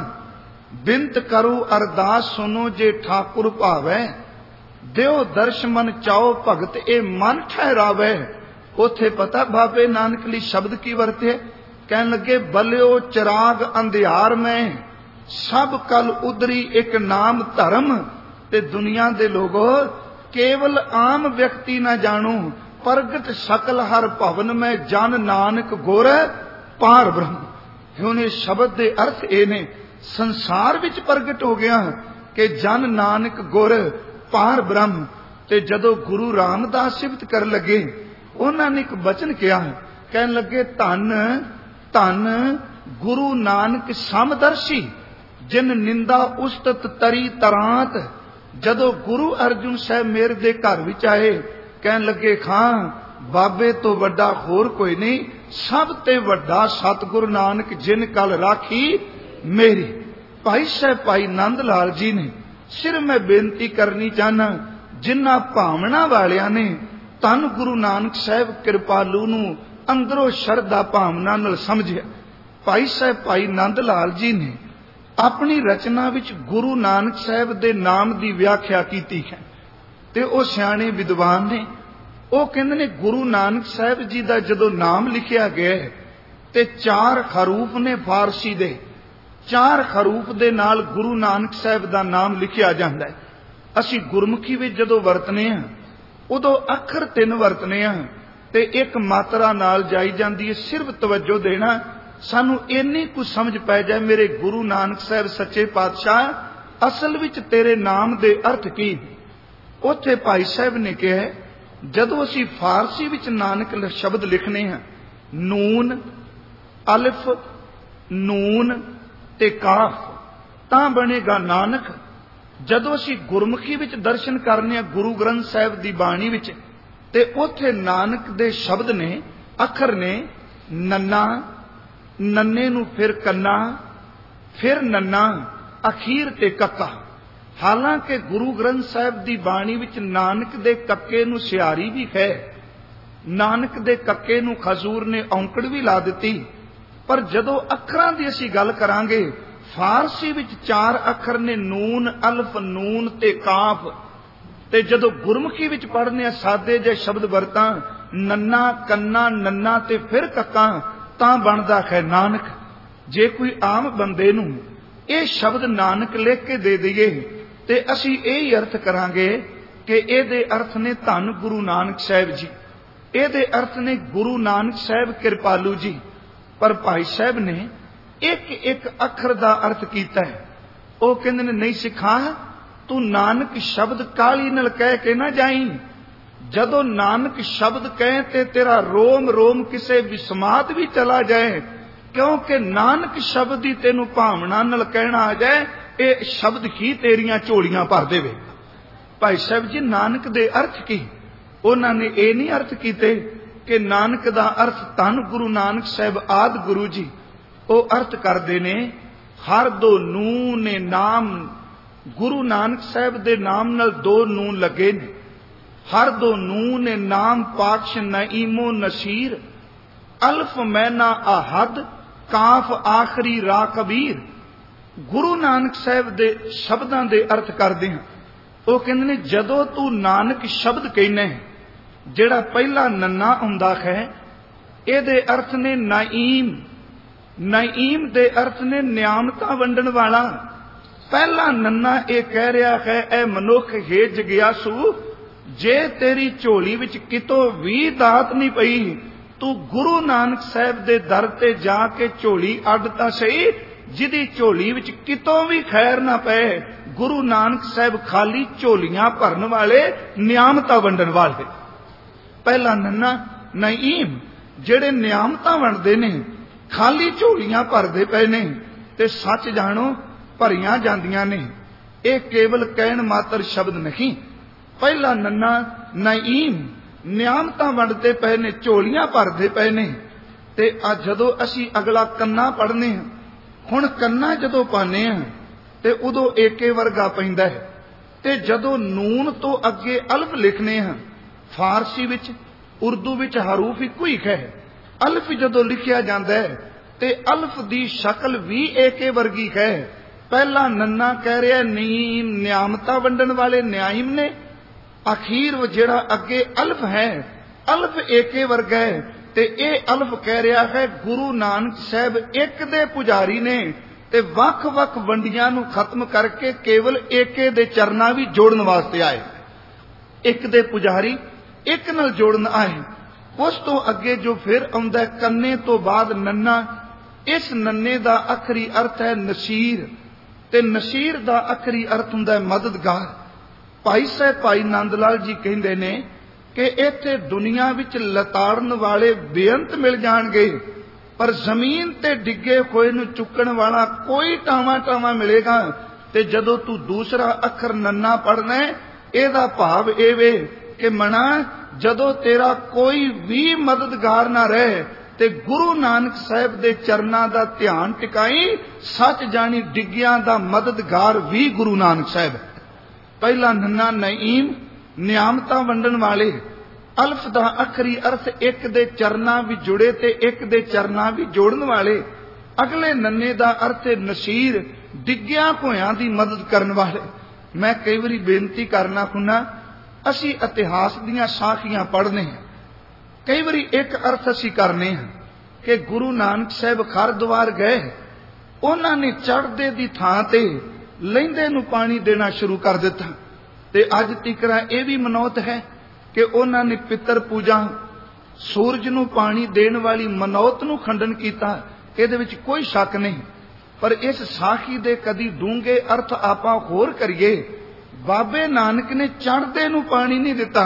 बिनत करो अरदास सुनो जे ठाकुर भावै दियो दर्श मन चाओ भगत ए मन ठहरावे। उथे पता बाबे नानक ली शब्द की वरते, कहन लगे बलियो चिराग अंधियार में सब कल उदरी एक नाम धर्म ते दुनिया दे लोगो केवल आम व्यक्ति ना जानो प्रगट सकल हर भवन में जन नानक गुर पार ब्रह्म। हुण इस शब्द दे अर्थ ये ने संसार विच प्रगट हो गया कि जन नानक गुर पार ब्रह्म। ते जदों गुरु रामदास सिफत कर लगे उन्होंने एक वचन कहा, कहन लगे धन धन गुरु नानक समदर्शी जिन निंदा उस्तत तरी तरांत। जदों गुरु अर्जुन साहब मेरे दे घर विच आए, कहन लगे खां बाबे तो वड्डा होर कोई नहीं, सब ते वड्डा सतगुरु नानक जिन कल राखी मेरी। भाई साहब भाई नंद लाल जी ने सिर्फ मैं बेनती करनी चाहना, जिन्हां भावना वालियां ने धन गुरु नानक साहब कृपालू नूं अंदरों शरधा भावना नाल समझिया। भाई साहब भाई नंद लाल जी ने अपनी रचना विच गुरु नानक साहब दे नाम की व्याख्या की है ते ओ सियाणे विद्वान ने। वो कहंदे ने गुरु नानक साहब जी का जदों नाम लिखिया गया ते चार हरूफ ने फारसी दे, चार हरूफ दे नाल गुरु नानक साहब का नाम लिखिया जाता है। असी गुरमुखी विच जदों वरतने हां उदों अखर तीन वरतने हां ते एक मात्रा नाल जाई जांदी है। सिर्फ तवज्जो देना सानू इन्नी कुछ समझ पै जाए मेरे गुरु नानक साहब सच्चे पातशाह असल विच तेरे नाम दे अर्थ की। उत्थे भाई साहब ने कहा जदों असी फारसी विच नानक शब्द लिखने हैं नून अलिफ नून ते काफ तां बनेगा नानक। जदों असी गुरमुखी विच दर्शन करने गुरु ग्रंथ साहब की बाणी विच ते उत्थे नानक दे शब्द ने अखर ने नन्ना नन्ने नूं फिर कन्ना फिर नन्ना अखीर ते कक्का। हालांकि गुरु ग्रंथ साहब की बाणी विच नानक दे कक्के नूं सियारी भी है, नानक दे कक्के नूं खजूर ने औंकड़ भी ला दिती। पर जदों अखरां दी असीं गल करांगे फारसी विच चार अखर ने नून अल्फ नून ते काफ ते जदों गुरमुखी विच पढ़ने सादे जे शब्द वरतां नन्ना कन्ना नन्ना ते फिर कक्का तां बनदा है नानक। जे कोई आम बंदे नूं ये शब्द नानक लिख के दे दईए ਤੇ ਅਸੀਂ ਇਹ ਹੀ ਅਰਥ ਕਰਾਂਗੇ ਕਿ ਇਹਦੇ ਅਰਥ ਨੇ ਧੰਨ ਗੁਰੂ ਨਾਨਕ ਸਾਹਿਬ ਜੀ, ਇਹਦੇ ਅਰਥ ਨੇ ਗੁਰੂ ਨਾਨਕ ਸਾਹਿਬ ਕਿਰਪਾਲੂ ਜੀ। ਪਰ ਭਾਈ ਸਾਹਿਬ ਨੇ ਇੱਕ ਇੱਕ ਅੱਖਰ ਦਾ ਅਰਥ ਕੀਤਾ ਹੈ। ਉਹ ਕਹਿੰਦੇ ਨੇ ਨਹੀਂ ਸਿੱਖਾਂ, ਤੂੰ ਨਾਨਕ ਸ਼ਬਦ ਕਾਹਲੀ ਨਾਲ ਕਹਿ ਕੇ ਨਾ ਜਾਈਂ। ਜਦੋਂ ਨਾਨਕ ਸ਼ਬਦ ਕਹੇ ਤੇ ਤੇਰਾ ਰੋਮ ਰੋਮ ਕਿਸੇ ਵਿਸਮਾਤ ਵੀ ਚਲਾ ਜਾਏ, ਕਿਉਂਕਿ ਨਾਨਕ ਸ਼ਬਦ ਹੀ ਤੈਨੂੰ ਭਾਵਨਾ ਨਾਲ ਕਹਿਣਾ ਆ ਜਾਏ, ਇਹ ਸ਼ਬਦ ਹੀ ਤੇਰੀਆਂ ਝੋਲੀਆਂ ਭਰ ਦੇਵੇ। ਭਾਈ ਸਾਹਿਬ ਜੀ ਨਾਨਕ ਦੇ ਅਰਥ ਕੀ? ਉਹਨਾਂ ਨੇ ਇਹ ਨਹੀਂ ਅਰਥ ਕੀਤੇ ਕਿ ਨਾਨਕ ਦਾ ਅਰਥ ਧੰਨ ਗੁਰੂ ਨਾਨਕ ਸਾਹਿਬ ਆਦਿ ਗੁਰੂ ਜੀ। ਉਹ ਅਰਥ ਕਰਦੇ ਨੇ ਹਰ ਦੋ ਨੂਨ ਨੇ ਨਾਮ, ਗੁਰੂ ਨਾਨਕ ਸਾਹਿਬ ਦੇ ਨਾਮ ਨਾਲ ਦੋ ਨੂਨ ਲੱਗੇ ਨੇ। ਹਰ ਦੋ ਨੂਨ ਨੇ ਨਾਮ ਪਾਕਸ਼ ਨਈਮੋ ਨਸੀਰ, ਅਲਫ ਮੈਨਾ ਆਹਦ ਕਾਫ ਆਖਰੀ ਰਾ ਕਬੀਰ। ਗੁਰੂ ਨਾਨਕ ਸਾਹਿਬ ਦੇ ਸ਼ਬਦਾਂ ਦੇ ਅਰਥ ਕਰਦੇ ਹਾਂ। ਉਹ ਕਹਿੰਦੇ ਨੇ ਜਦੋਂ ਤੂੰ ਨਾਨਕ ਸ਼ਬਦ ਕਹਿੰਦਾ, ਜਿਹੜਾ ਪਹਿਲਾ ਨੰਨਾ ਹੁੰਦਾ ਹੈ, ਇਹਦੇ ਅਰਥ ਨੇ ਨਾਈਮ। ਨਾਈਮ ਦੇ ਅਰਥ ਨੇ ਨਿਆਮਤਾਂ ਵੰਡਣ ਵਾਲਾ। ਪਹਿਲਾ ਨੰਨਾ ਇਹ ਕਹਿ ਰਿਹਾ ਹੈ, ਐ ਮਨੁੱਖ ਹੈ ਜਗਿਆਸੂ, ਜੇ ਤੇਰੀ ਝੋਲੀ ਵਿੱਚ ਕਿਤੋਂ ਵੀ ਦਾਤ ਨਹੀਂ ਪਈ, ਤੂੰ ਗੁਰੂ ਨਾਨਕ ਸਾਹਿਬ ਦੇ ਦਰ ਤੇ ਜਾ ਕੇ ਝੋਲੀ ਅੱਡ ਤਾਂ ਸਹੀ, ਜਿਹਦੀ ਝੋਲੀ ਵਿੱਚ ਕਿਤੋਂ ਵੀ ਖੈਰ ਨਾ ਪਏ। ਗੁਰੂ ਨਾਨਕ ਸਾਹਿਬ ਖਾਲੀ ਝੋਲੀਆਂ ਭਰਨ ਵਾਲੇ, ਨਿਆਮਤਾਂ ਵੰਡਣ ਵਾਲੇ। ਪਹਿਲਾ ਨੰਨਾ ਨਈਮ, ਜਿਹੜੇ ਨਿਆਮਤਾਂ ਵੰਡਦੇ ਨੇ, ਖਾਲੀ ਝੋਲੀਆਂ ਭਰਦੇ ਪਏ ਨੇ। ਤੇ ਸੱਚ ਜਾਣੋ ਭਰੀਆਂ ਜਾਂਦੀਆਂ ਨੇ, ਇਹ ਕੇਵਲ ਕਹਿਣ ਮਾਤਰ ਸ਼ਬਦ ਨਹੀਂ। ਪਹਿਲਾ ਨੰਨਾ ਨਈਮ, ਨਿਆਮਤਾਂ ਵੰਡਦੇ ਪਏ ਨੇ, ਝੋਲੀਆਂ ਭਰਦੇ ਪਏ ਨੇ। ਤੇ ਅੱਜ ਜਦੋਂ ਅਸੀਂ ਅਗਲਾ ਕੰਨਾ ਪੜ੍ਹਨੇ ਹਾਂ, ਹੁਣ ਕੰਨਾ ਜਦੋਂ ਪਾਉਂਦੇ ਹਾਂ ਤੇ ਉਦੋਂ ਏਕੇ ਵਰਗਾ ਪੈਂਦਾ ਹੈ। ਤੇ ਜਦੋਂ ਨੂਨ ਤੋਂ ਅੱਗੇ ਅਲਫ ਲਿਖਨੇ ਹਾਂ, ਫਾਰਸੀ ਵਿੱਚ ਉਰਦੂ ਵਿੱਚ ਹਰੂਫ ਇੱਕੋ ਹੀ ਹੈ। ਅਲਫ ਜਦੋਂ ਲਿਖਿਆ ਜਾਂਦਾ ਹੈ ਤੇ ਅਲਫ ਦੀ ਸ਼ਕਲ ਵੀ ਏਕੇ ਵਰਗੀ ਹੈ। ਪਹਿਲਾ ਨੰਨਾ ਕਹਿ ਰਿਹਾ ਨੀਮ, ਨਿਆਮਤਾਂ ਵੰਡਣ ਵਾਲੇ ਨਿਆਇਮ ਨੇ। ਅਖੀਰ ਜਿਹੜਾ ਅੱਗੇ ਅਲਫ ਹੈ, ਅਲਫ ਏਕੇ ਵਰਗਾ ਹੈ। ਤੇ ਇਹ ਅਲਫ ਕਹਿ ਰਿਹਾ ਹੈ ਗੁਰੂ ਨਾਨਕ ਸਾਹਿਬ ਇੱਕ ਦੇ ਪੁਜਾਰੀ ਨੇ, ਤੇ ਵੱਖ ਵੱਖ ਵੰਡੀਆਂ ਨੂੰ ਖਤਮ ਕਰਕੇ ਕੇਵਲ ਏਕੇ ਦੇ ਚਰਨਾਂ ਵੀ ਜੋੜਨ ਵਾਸਤੇ ਆਏ। ਇੱਕ ਦੇ ਪੁਜਾਰੀ ਇੱਕ ਨਾਲ ਜੋੜਨ ਆਏ। ਉਸ ਤੋਂ ਅੱਗੇ ਜੋ ਫਿਰ ਆਉਂਦਾ ਕੰਨੇ ਤੋਂ ਬਾਅਦ ਨੰਨਾ, ਇਸ ਨੰਨੇ ਦਾ ਆਖਰੀ ਅਰਥ ਹੈ ਨਸੀਰ, ਤੇ ਨਸੀਰ ਦਾ ਆਖਰੀ ਅਰਥ ਹੁੰਦਾ ਹੈ ਮਦਦਗਾਰ। ਭਾਈ ਸਾਹਿਬ ਭਾਈ ਨੰਦ ਲਾਲ ਜੀ ਕਹਿੰਦੇ ਨੇ ਕਿ ਇੱਥੇ ਦੁਨੀਆ ਵਿੱਚ ਲਤਾੜਨ ਵਾਲੇ ਬੇਅੰਤ ਮਿਲ ਜਾਣਗੇ, ਪਰ ਜ਼ਮੀਨ ਤੇ ਡਿੱਗੇ ਹੋਏ ਨੂੰ ਚੁੱਕਣ ਵਾਲਾ ਕੋਈ ਟਾਵਾਂ ਟਾਵਾਂ ਮਿਲੇਗਾ। ਤੇ ਜਦੋਂ ਤੂੰ ਦੂਸਰਾ ਅੱਖਰ ਨੰਨਾ ਪੜ੍ਹਨਾ, ਇਹਦਾ ਭਾਵ ਇਹ ਵੇ ਕਿ ਮਨਾ ਜਦੋਂ ਤੇਰਾ ਕੋਈ ਵੀ ਮਦਦਗਾਰ ਨਾ ਰਹੇ ਤੇ ਗੁਰੂ ਨਾਨਕ ਸਾਹਿਬ ਦੇ ਚਰਨਾਂ ਦਾ ਧਿਆਨ ਟਿਕਾਈ, ਸੱਚ ਜਾਣੀ ਡਿੱਗਿਆਂ ਦਾ ਮਦਦਗਾਰ ਵੀ ਗੁਰੂ ਨਾਨਕ ਸਾਹਿਬ। ਪਹਿਲਾ ਨੰਨਾ ਨਈਮ, ਨਿਆਮਤਾਂ ਵੰਡਣ ਵਾਲੇ। ਅਲਫ ਦਾ ਆਖਰੀ ਅਰਥ ਇੱਕ ਦੇ ਚਰਨਾਂ ਵੀ ਜੁੜੇ ਤੇ ਇੱਕ ਦੇ ਚਰਨਾਂ ਵੀ ਜੋੜਨ ਵਾਲੇ। ਅਗਲੇ ਨੰਨੇ ਦਾ ਅਰਥ ਹੈ ਨਸੀਰ, ਡਿੱਗਿਆਂ ਹੋਇਆਂ ਦੀ ਮਦਦ ਕਰਨ ਵਾਲੇ। ਮੈਂ ਕਈ ਵਾਰੀ ਬੇਨਤੀ ਕਰਨਾ ਹੁੰਨਾ, ਅਸੀਂ ਇਤਿਹਾਸ ਦੀਆਂ ਸਾਖੀਆਂ ਪੜ੍ਹਨੇ ਹਾਂ, ਕਈ ਵਾਰੀ ਇੱਕ ਅਰਥ ਅਸੀਂ ਕਰਨੇ ਹਾਂ ਕਿ ਗੁਰੂ ਨਾਨਕ ਸਾਹਿਬ ਹਰਿਦੁਆਰ ਗਏ, ਉਹਨਾਂ ਨੇ ਚੜ੍ਹਦੇ ਦੀ ਥਾਂ ਤੇ ਲਹਿੰਦੇ ਨੂੰ ਪਾਣੀ ਦੇਣਾ ਸ਼ੁਰੂ ਕਰ ਦਿੱਤਾ। ਤੇ ਅੱਜ ਤੀਕਰਾ ਇਹ ਵੀ ਮਨੌਤ ਹੈ ਕਿ ਉਹਨਾਂ ਨੇ ਪਿੱਤਰ ਪੂਜਾ, ਸੂਰਜ ਨੂੰ ਪਾਣੀ ਦੇਣ ਵਾਲੀ ਮਨੌਤ ਨੂੰ ਖੰਡਨ ਕੀਤਾ। ਇਹਦੇ ਵਿੱਚ ਕੋਈ ਸ਼ੱਕ ਨਹੀਂ। ਪਰ ਇਸ ਸਾਖੀ ਦੇ ਕਦੀ ਡੂੰਘੇ ਅਰਥ ਆਪਾਂ ਹੋਰ ਕਰੀਏ। ਬਾਬੇ ਨਾਨਕ ਨੇ ਚੜ੍ਹਦੇ ਨੂੰ ਪਾਣੀ ਨਹੀਂ ਦਿੱਤਾ,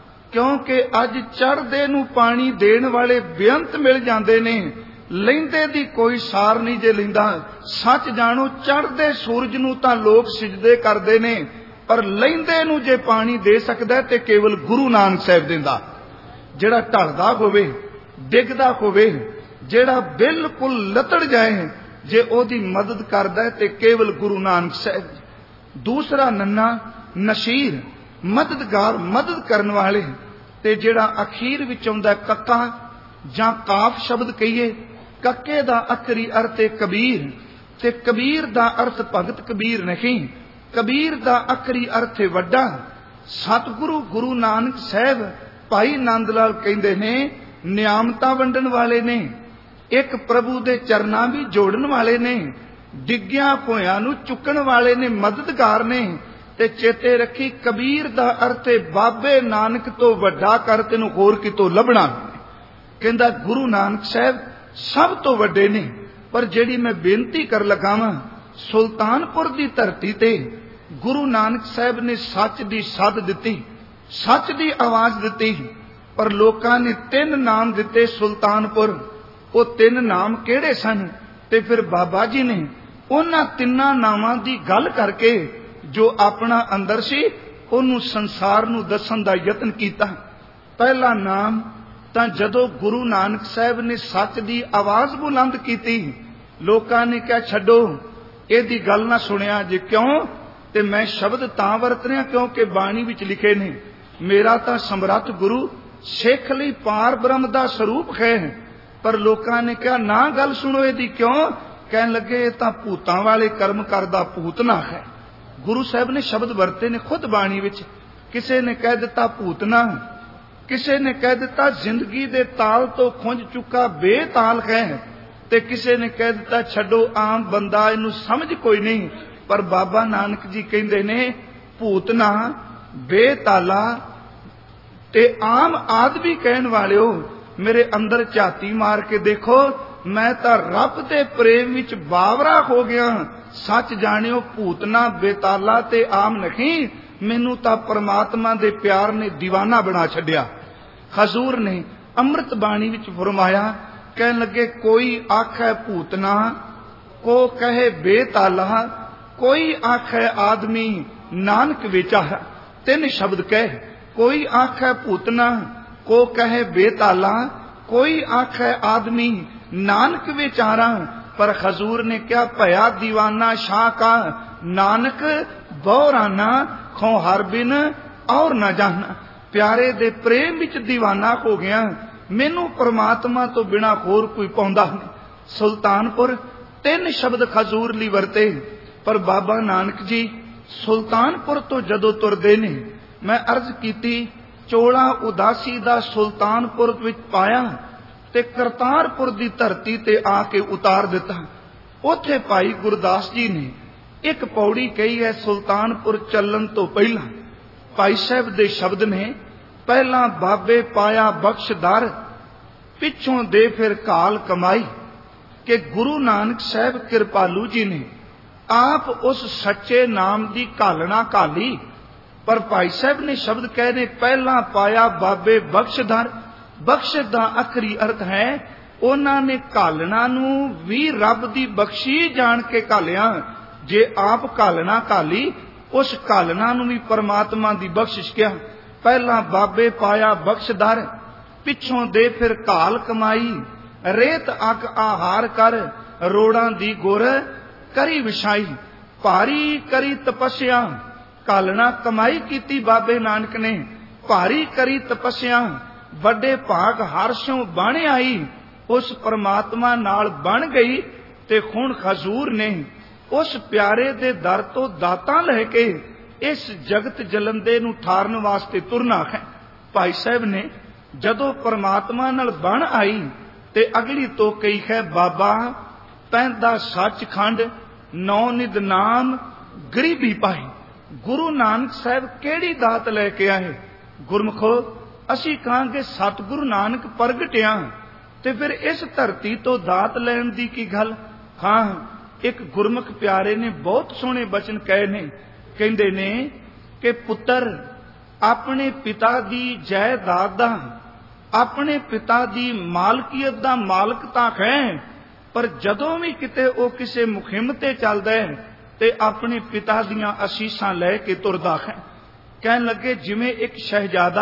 ਕਿਉਂਕਿ ਅੱਜ ਚੜ੍ਹਦੇ ਨੂੰ ਪਾਣੀ ਦੇਣ ਵਾਲੇ ਬੇਅੰਤ ਮਿਲ ਜਾਂਦੇ ਨੇ, ਲਹਿੰਦੇ ਦੀ ਕੋਈ ਸਾਰ ਨਹੀਂ ਜੇ ਲੈਂਦਾ। ਸੱਚ ਜਾਣੋ ਚੜ੍ਹਦੇ ਸੂਰਜ ਨੂੰ ਤਾਂ ਲੋਕ ਸਿਜਦੇ ਕਰਦੇ ਨੇ, ਪਰ ਲਹਿੰਦੇ ਨੂੰ ਜੇ ਪਾਣੀ ਦੇ ਸਕਦਾ ਤੇ ਕੇਵਲ ਗੁਰੂ ਨਾਨਕ ਸਾਹਿਬ ਦਿੰਦਾ। ਜਿਹੜਾ ਢਲਦਾ ਹੋਵੇ, ਡਿੱਗਦਾ ਹੋਵੇ, ਜਿਹੜਾ ਬਿਲਕੁਲ ਲੱਤੜ ਜਾਏ, ਜੇ ਉਹਦੀ ਮਦਦ ਕਰਦਾ ਤੇ ਕੇਵਲ ਗੁਰੂ ਨਾਨਕ ਸਾਹਿਬ। ਦੂਸਰਾ ਨੰਨਾ ਨਸੀਰ, ਮਦਦਗਾਰ, ਮਦਦ ਕਰਨ ਵਾਲੇ। ਤੇ ਜਿਹੜਾ ਅਖੀਰ ਵਿੱਚ ਆਉਂਦਾ ਕੱਕਾ ਜਾਂ ਕਾਫ ਸ਼ਬਦ ਕਹੀਏ, ਕੱਕੇ ਦਾ ਆਖਰੀ ਅਰਥ ਹੈ ਕਬੀਰ, ਤੇ ਕਬੀਰ ਦਾ ਅਰਥ ਭਗਤ ਕਬੀਰ ਨਹੀਂ, ਕਬੀਰ ਦਾ ਆਖਰੀ ਅਰਥ ਹੈ ਵੱਡਾ। ਸਤਿਗੁਰੂ ਗੁਰੂ ਨਾਨਕ ਸਾਹਿਬ ਭਾਈ ਨੰਦ ਲਾਲ ਕਹਿੰਦੇ ਨੇ ਨਿਆਮਤਾਂ ਵੰਡਣ ਵਾਲੇ ਨੇ, ਇੱਕ ਪ੍ਰਭੂ ਦੇ ਚਰਨਾਂ ਵੀ ਜੋੜਨ ਵਾਲੇ ਨੇ, ਡਿੱਗਿਆਂ ਹੋਇਆਂ ਨੂੰ ਚੁੱਕਣ ਵਾਲੇ ਨੇ, ਮਦਦਗਾਰ ਨੇ। ते चेते रखी कबीर दा अर्थ है बाबे नानक तो वड्डा कर तेनू होर कितों लभना। कहंदा गुरु नानक साहब सब तो वड्डे ने, पर जिहड़ी मैं बेनती कर लगा वां सुल्तानपुर दी धरती ते गुरु नानक साहब ने सच दी सद दिती, सच दी आवाज दिती, पर लोकां ने तीन नाम दिते सुल्तानपुर। वो तीन नाम किहड़े सन? ते फिर बाबा जी ने उन्हां तिन्नां नामां दी गल करके जो अपना अंदर सी उन्होंने संसार नूं दसन दा यतन कीता। पहला नाम तां जदों गुरु नानक साहब ने सच दी आवाज बुलंद कीती, लोकां ने कहा छड्डो इहदी गल ना सुनिया जे। क्यों? ते मैं शब्द तां वरत रिहा क्योंकि बाणी विच लिखे ने मेरा तां समरथ गुरु सिख लई पार ब्रह्म दा स्वरूप है। पर लोकां ने कहा ना गल सुनो इहदी। क्यों? कहन लगे ये तां भूतां वाले कर्म करदा भूतना है। गुरु साहब ने शब्द वरते ने खुद बाणी विच। किसे ने कह दिता भूतना, किसे ने कह दिता जिंदगी दे ताल तो खुंज चुका बेताल है, ते किसे ने कह दिता छड्डो आम बंदा इनू समझ कोई नहीं। पर बाबा नानक जी कहंदे ने भूतना, बेताला ते आम आदमी कहण वालिओ मेरे अंदर झाती मार के देखो, मैं तां रब दे प्रेम विच बावरा हो गया। सच जानियो भूतना बेताला ते आम नहीं, मैनू तां परमात्मा दे प्यार ने दीवाना बना छड्डिया। हजूर ने अमृत बाणी विच फरमाया, कहन लगे कोई आखे भूतना, को कहे बेताला, कोई आखे आदमी नानक विचारा। तीन शब्द कहे, कोई आखे भूतना, को कहे बेताला, कोई आखे आदमी नानक विचारा। पर हजूर ने क्या भया दीवाना शाह का नानक बौराना, खो हर बिन और न जाना। प्यारे दे प्रेम विच दीवाना हो गया, मैनू परमात्मा तो बिना होर कोई पाउंदा नहीं। सुल्तानपुर तीन शब्द हजूर लई वरते। पर बाबा नानक जी सुल्तानपुर तो जदों तुरदे ने, मैं अर्ज कीती चोला उदासी दा सुल्तानपुर विच पाया ते करतारपुर दी धरती ते आके उतार दिता। उथे भाई गुरदास जी ने एक पौड़ी कही है सुल्तानपुर चलन तो पहला। भाई साहब दे शब्द ने पहला बाबे पाया बख्शदार, पिछों दे फिर काल कमाई। के गुरु नानक साहब कृपालू जी ने आप उस सच्चे नाम दी कालना काली। पर भाई साहब ने शब्द कहने पहला पाया बाबे बख्शदार। बख्श दा आखरी अर्थ है उन्हां ने कालना नू भी रब दी बख्शी जान के कालिया। जे आप कालना काली, उस कालना नू भी परमात्मा दी बख्शिश किया। पहला बाबे पाया बख्शदार, पिछों दे फिर काल कमाई। रेत अक आहार कर, रोड़ां दी गुर करी विछाई। भारी करी तपस्या, कालना कमाई कीती बाबे नानक ने। भारी करी तपस्या, बड़े भाग हर्षों बन आई। उस परमात्मा नाल बन गई ते हुण हजूर ने उस प्यारे दे दर तो दातां लैके इस जगत जलंदे नूं ठारन वास्ते तुरना है। भाई साहब ने जदों परमात्मा नाल बन आई ते अगली तो कही है बाबा पैंदा सचखंड नौ निद नाम गरीबी पाई। गुरु नानक साहब केड़ी दात लैके आए? गुरमुखो असी कहांगे सतगुरु नानक प्रगटिया ते फिर इस धरती तो दात लैण दी की गल? हाँ, एक गुरमुख प्यारे ने बहुत सोहने बचन कहे ने। कहंदे ने कि पुत्र अपने पिता दी जायदाद दा, अपने पिता दी मालकीयत दा मालक तां है, पर जदों भी किते ओ किसे मुहिम ते चलदा है ते अपने पिता दियां आशीषां लै के तुरदा है। कहन लगे जिवें एक शहजादा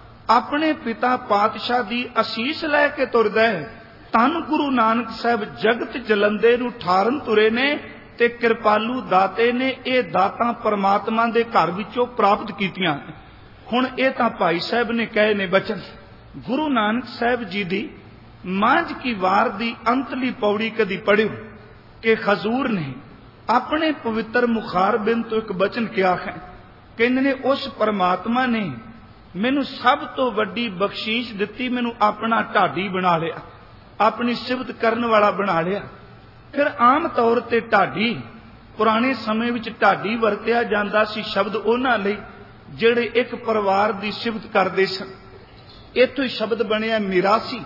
अपने पिता पातशाह दी आशीष लैके तुरदा है, धन गुरु नानक साहब जगत जलंदे नूं ठारन तुरे ने ते कृपालू दाते ने ये दातां परमात्मा दे घर विचों प्राप्त कीतियां। हुण ये तां भाई साहब ने कहे ने बचन। गुरु नानक साहब जी दी मांझ की वार दी अंतली पौड़ी कदी पढ़ियो कि हजूर ने अपने पवित्र मुखार बिन तो एक बचन किया है। कहंदे ने उस परमात्मा ने मैनू सब तो वड्डी बख्शीश दिती, मैनू अपना ढाडी बना लिया, अपनी सिफत करन वाला बना लिया। फिर आम तौर ते ढाडी ਪੁਰਾਣੇ ਸਮੇਂ ਵਿੱਚ ਢਾਡੀ ਵਰਤਿਆ ਜਾਂਦਾ ਸੀ ਸ਼ਬਦ ਉਹਨਾਂ ਲਈ ਜਿਹੜੇ ਇੱਕ ਪਰਿਵਾਰ ਦੀ ਸਿਫਤ ਕਰਦੇ ਸਨ। ਇੱਥੋਂ ਹੀ ਸ਼ਬਦ ਬਣਿਆ ਮਿਰਾਸੀ।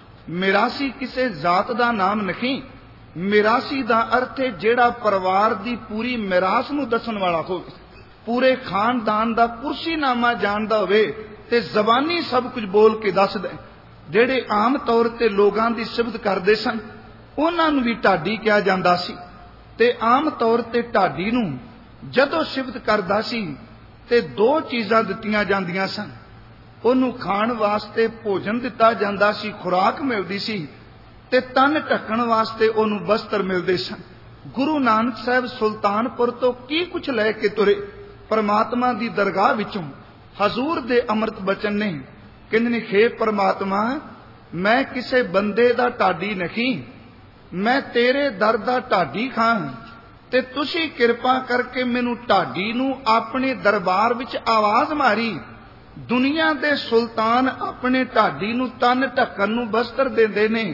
ਮਿਰਾਸੀ ਕਿਸੇ ਜ਼ਾਤ ਦਾ ਨਾਮ ਨਹੀਂ। ਮਿਰਾਸੀ ਦਾ ਅਰਥ ਹੈ ਜਿਹੜਾ ਪਰਿਵਾਰ ਦੀ ਪੂਰੀ ਮਿਰਾਸ ਨੂੰ ਦੱਸਣ ਵਾਲਾ ਹੋਵੇ, ਪੂਰੇ ਖਾਨਦਾਨ ਦਾ ਕੁਰਸੀਨਾਮਾ ਜਾਣਦਾ ਹੋਵੇ ਤੇ ਜ਼ਬਾਨੀ ਸਭ ਕੁਝ ਬੋਲ ਕੇ ਦੱਸਦਾ। ਜਿਹੜੇ ਆਮ ਤੌਰ ਤੇ ਲੋਕਾਂ ਦੀ ਸਿਫਤ ਕਰਦੇ ਸਨ ਉਹਨਾਂ ਨੂੰ ਵੀ ਢਾਡੀ ਕਿਹਾ ਜਾਂਦਾ ਸੀ। ਤੇ ਆਮ ਤੌਰ ਤੇ ਢਾਡੀ ਨੂੰ ਜਦੋਂ ਸਿਫਤ ਕਰਦਾ ਸੀ ਤੇ ਦੋ ਚੀਜ਼ਾਂ ਦਿੱਤੀਆਂ ਜਾਂਦੀਆਂ ਸਨ। ਉਹਨੂੰ ਖਾਣ ਵਾਸਤੇ ਭੋਜਨ ਦਿੱਤਾ ਜਾਂਦਾ ਸੀ, ਖੁਰਾਕ ਮਿਲਦੀ ਸੀ, ਤੇ ਤਨ ਢੱਕਣ ਵਾਸਤੇ ਉਹਨੂੰ ਵਸਤਰ ਮਿਲਦੇ ਸਨ। ਗੁਰੂ ਨਾਨਕ ਸਾਹਿਬ ਸੁਲਤਾਨਪੁਰ ਤੋਂ ਕੀ ਕੁਛ ਲੈ ਕੇ ਤੁਰੇ ਪਰਮਾਤਮਾ ਦੀ ਦਰਗਾਹ ਵਿੱਚੋਂ। ਹਜ਼ੂਰ ਦੇ ਅੰਮ੍ਰਿਤ ਬਚਨ ਨੇ, ਕਹਿੰਦੇ ਨੇ, ਹੇ ਪਰਮਾਤਮਾ, ਮੈਂ ਕਿਸੇ ਬੰਦੇ ਦਾ ਢਾਡੀ ਨਹੀਂ, ਮੈਂ ਤੇਰੇ ਦਰ ਦਾ ਢਾਡੀ ਖਾਂ, ਤੇ ਤੁਸੀਂ ਕਿਰਪਾ ਕਰਕੇ ਮੈਨੂੰ ਢਾਡੀ ਨੂੰ ਆਪਣੇ ਦਰਬਾਰ ਵਿੱਚ ਆਵਾਜ਼ ਮਾਰੀ। ਦੁਨੀਆ ਦੇ ਸੁਲਤਾਨ ਆਪਣੇ ਢਾਡੀ ਨੂੰ ਤਨ ਢੱਕਣ ਨੂੰ ਵਸਤਰ ਦਿੰਦੇ ਨੇ,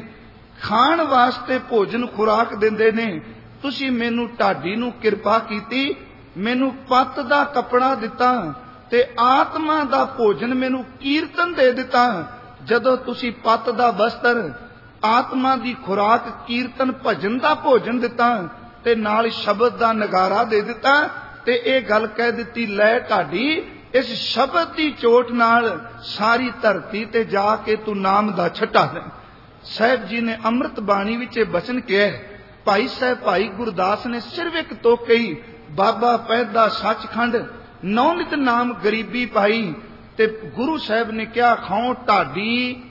ਖਾਣ ਵਾਸਤੇ ਭੋਜਨ ਖੁਰਾਕ ਦਿੰਦੇ ਨੇ। ਤੁਸੀਂ ਮੈਨੂੰ ਢਾਡੀ ਨੂੰ ਕਿਰਪਾ ਕੀਤੀ, ਮੈਨੂੰ ਪੱਤ ਦਾ ਕੱਪੜਾ ਦਿੱਤਾ ਤੇ ਆਤਮਾ ਦਾ ਭੋਜਨ ਮੈਨੂੰ ਕੀਰਤਨ ਦੇ ਦਿੱਤਾ। ਜਦੋਂ ਤੁਸੀਂ ਪੱਤ ਦਾ ਵਸਤਰ, ਆਤਮਾ ਦੀ ਖੁਰਾਕ, ਕੀਰਤਨ ਭਜਨ ਦਾ ਭੋਜਨ ਦਿੱਤਾ ਤੇ ਨਾਲ ਸ਼ਬਦ ਦਾ ਨਗਾਰਾ ਦੇ ਦਿੱਤਾ ਤੇ ਇਹ ਗੱਲ ਕਹਿ ਦਿੱਤੀ, ਲੈ ਢਾਡੀ, ਇਸ ਸ਼ਬਦ ਦੀ ਚੋਟ ਨਾਲ ਸਾਰੀ ਧਰਤੀ ਤੇ ਜਾ ਕੇ ਤੂੰ ਨਾਮ ਦਾ ਛੱਟਾ ਲੈ। ਸਾਹਿਬ ਜੀ ਨੇ ਅੰਮ੍ਰਿਤ ਬਾਣੀ ਵਿੱਚ ਇਹ ਬਚਨ ਕਿਹਾ। ਭਾਈ ਸਾਹਿਬ ਭਾਈ ਗੁਰਦਾਸ ਨੇ ਸਿਰਫ ਇੱਕ ਤੋਕ ਕਹੀ, ਬਾਬਾ ਪੈਦਾ ਸੱਚਖੰਡ, ਨੌ ਨਿਤ ਨਾਮ ਗਰੀਬੀ ਪਾਈ। ਤੇ ਗੁਰੂ ਸਾਹਿਬ ਨੇ ਕਿਹਾ, ਖਾਉ ਢਾਡੀ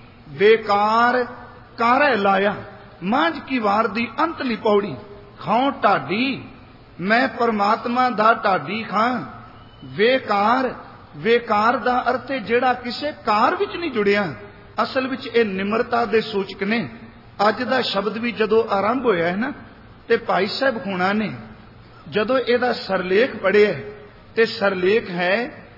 ਬੇਕਾਰ ਕਾਰੇ ਲਾਇਆ। ਮਾਂਝ ਕੀ ਵਾਰ ਦੀ ਅੰਤਲੀ ਪੌੜੀ, ਖਾਉ ਢਾਡੀ, ਮੈਂ ਪਰਮਾਤਮਾ ਦਾ ਢਾਡੀ ਖਾਂ। ਵੇਕਾਰ, ਵੇਕਾਰ ਦਾ ਅਰਥ ਹੈ ਜਿਹੜਾ ਕਿਸੇ ਕਾਰ ਵਿੱਚ ਨਹੀਂ ਜੁੜਿਆ। ਅਸਲ ਵਿੱਚ ਇਹ ਨਿਮਰਤਾ ਦੇ ਸੂਚਕ ਨੇ। ਅੱਜ ਦਾ ਸ਼ਬਦ ਵੀ ਜਦੋਂ ਆਰੰਭ ਹੋਇਆ ਹੈ ਨਾ, ਤੇ ਭਾਈ ਸਾਹਿਬ ਹੁਣਾਂ ਨੇ ਜਦੋਂ ਇਹਦਾ ਸਰਲੇਖ ਪੜ੍ਹਿਆ ਤੇ ਸਰਲੇਖ ਹੈ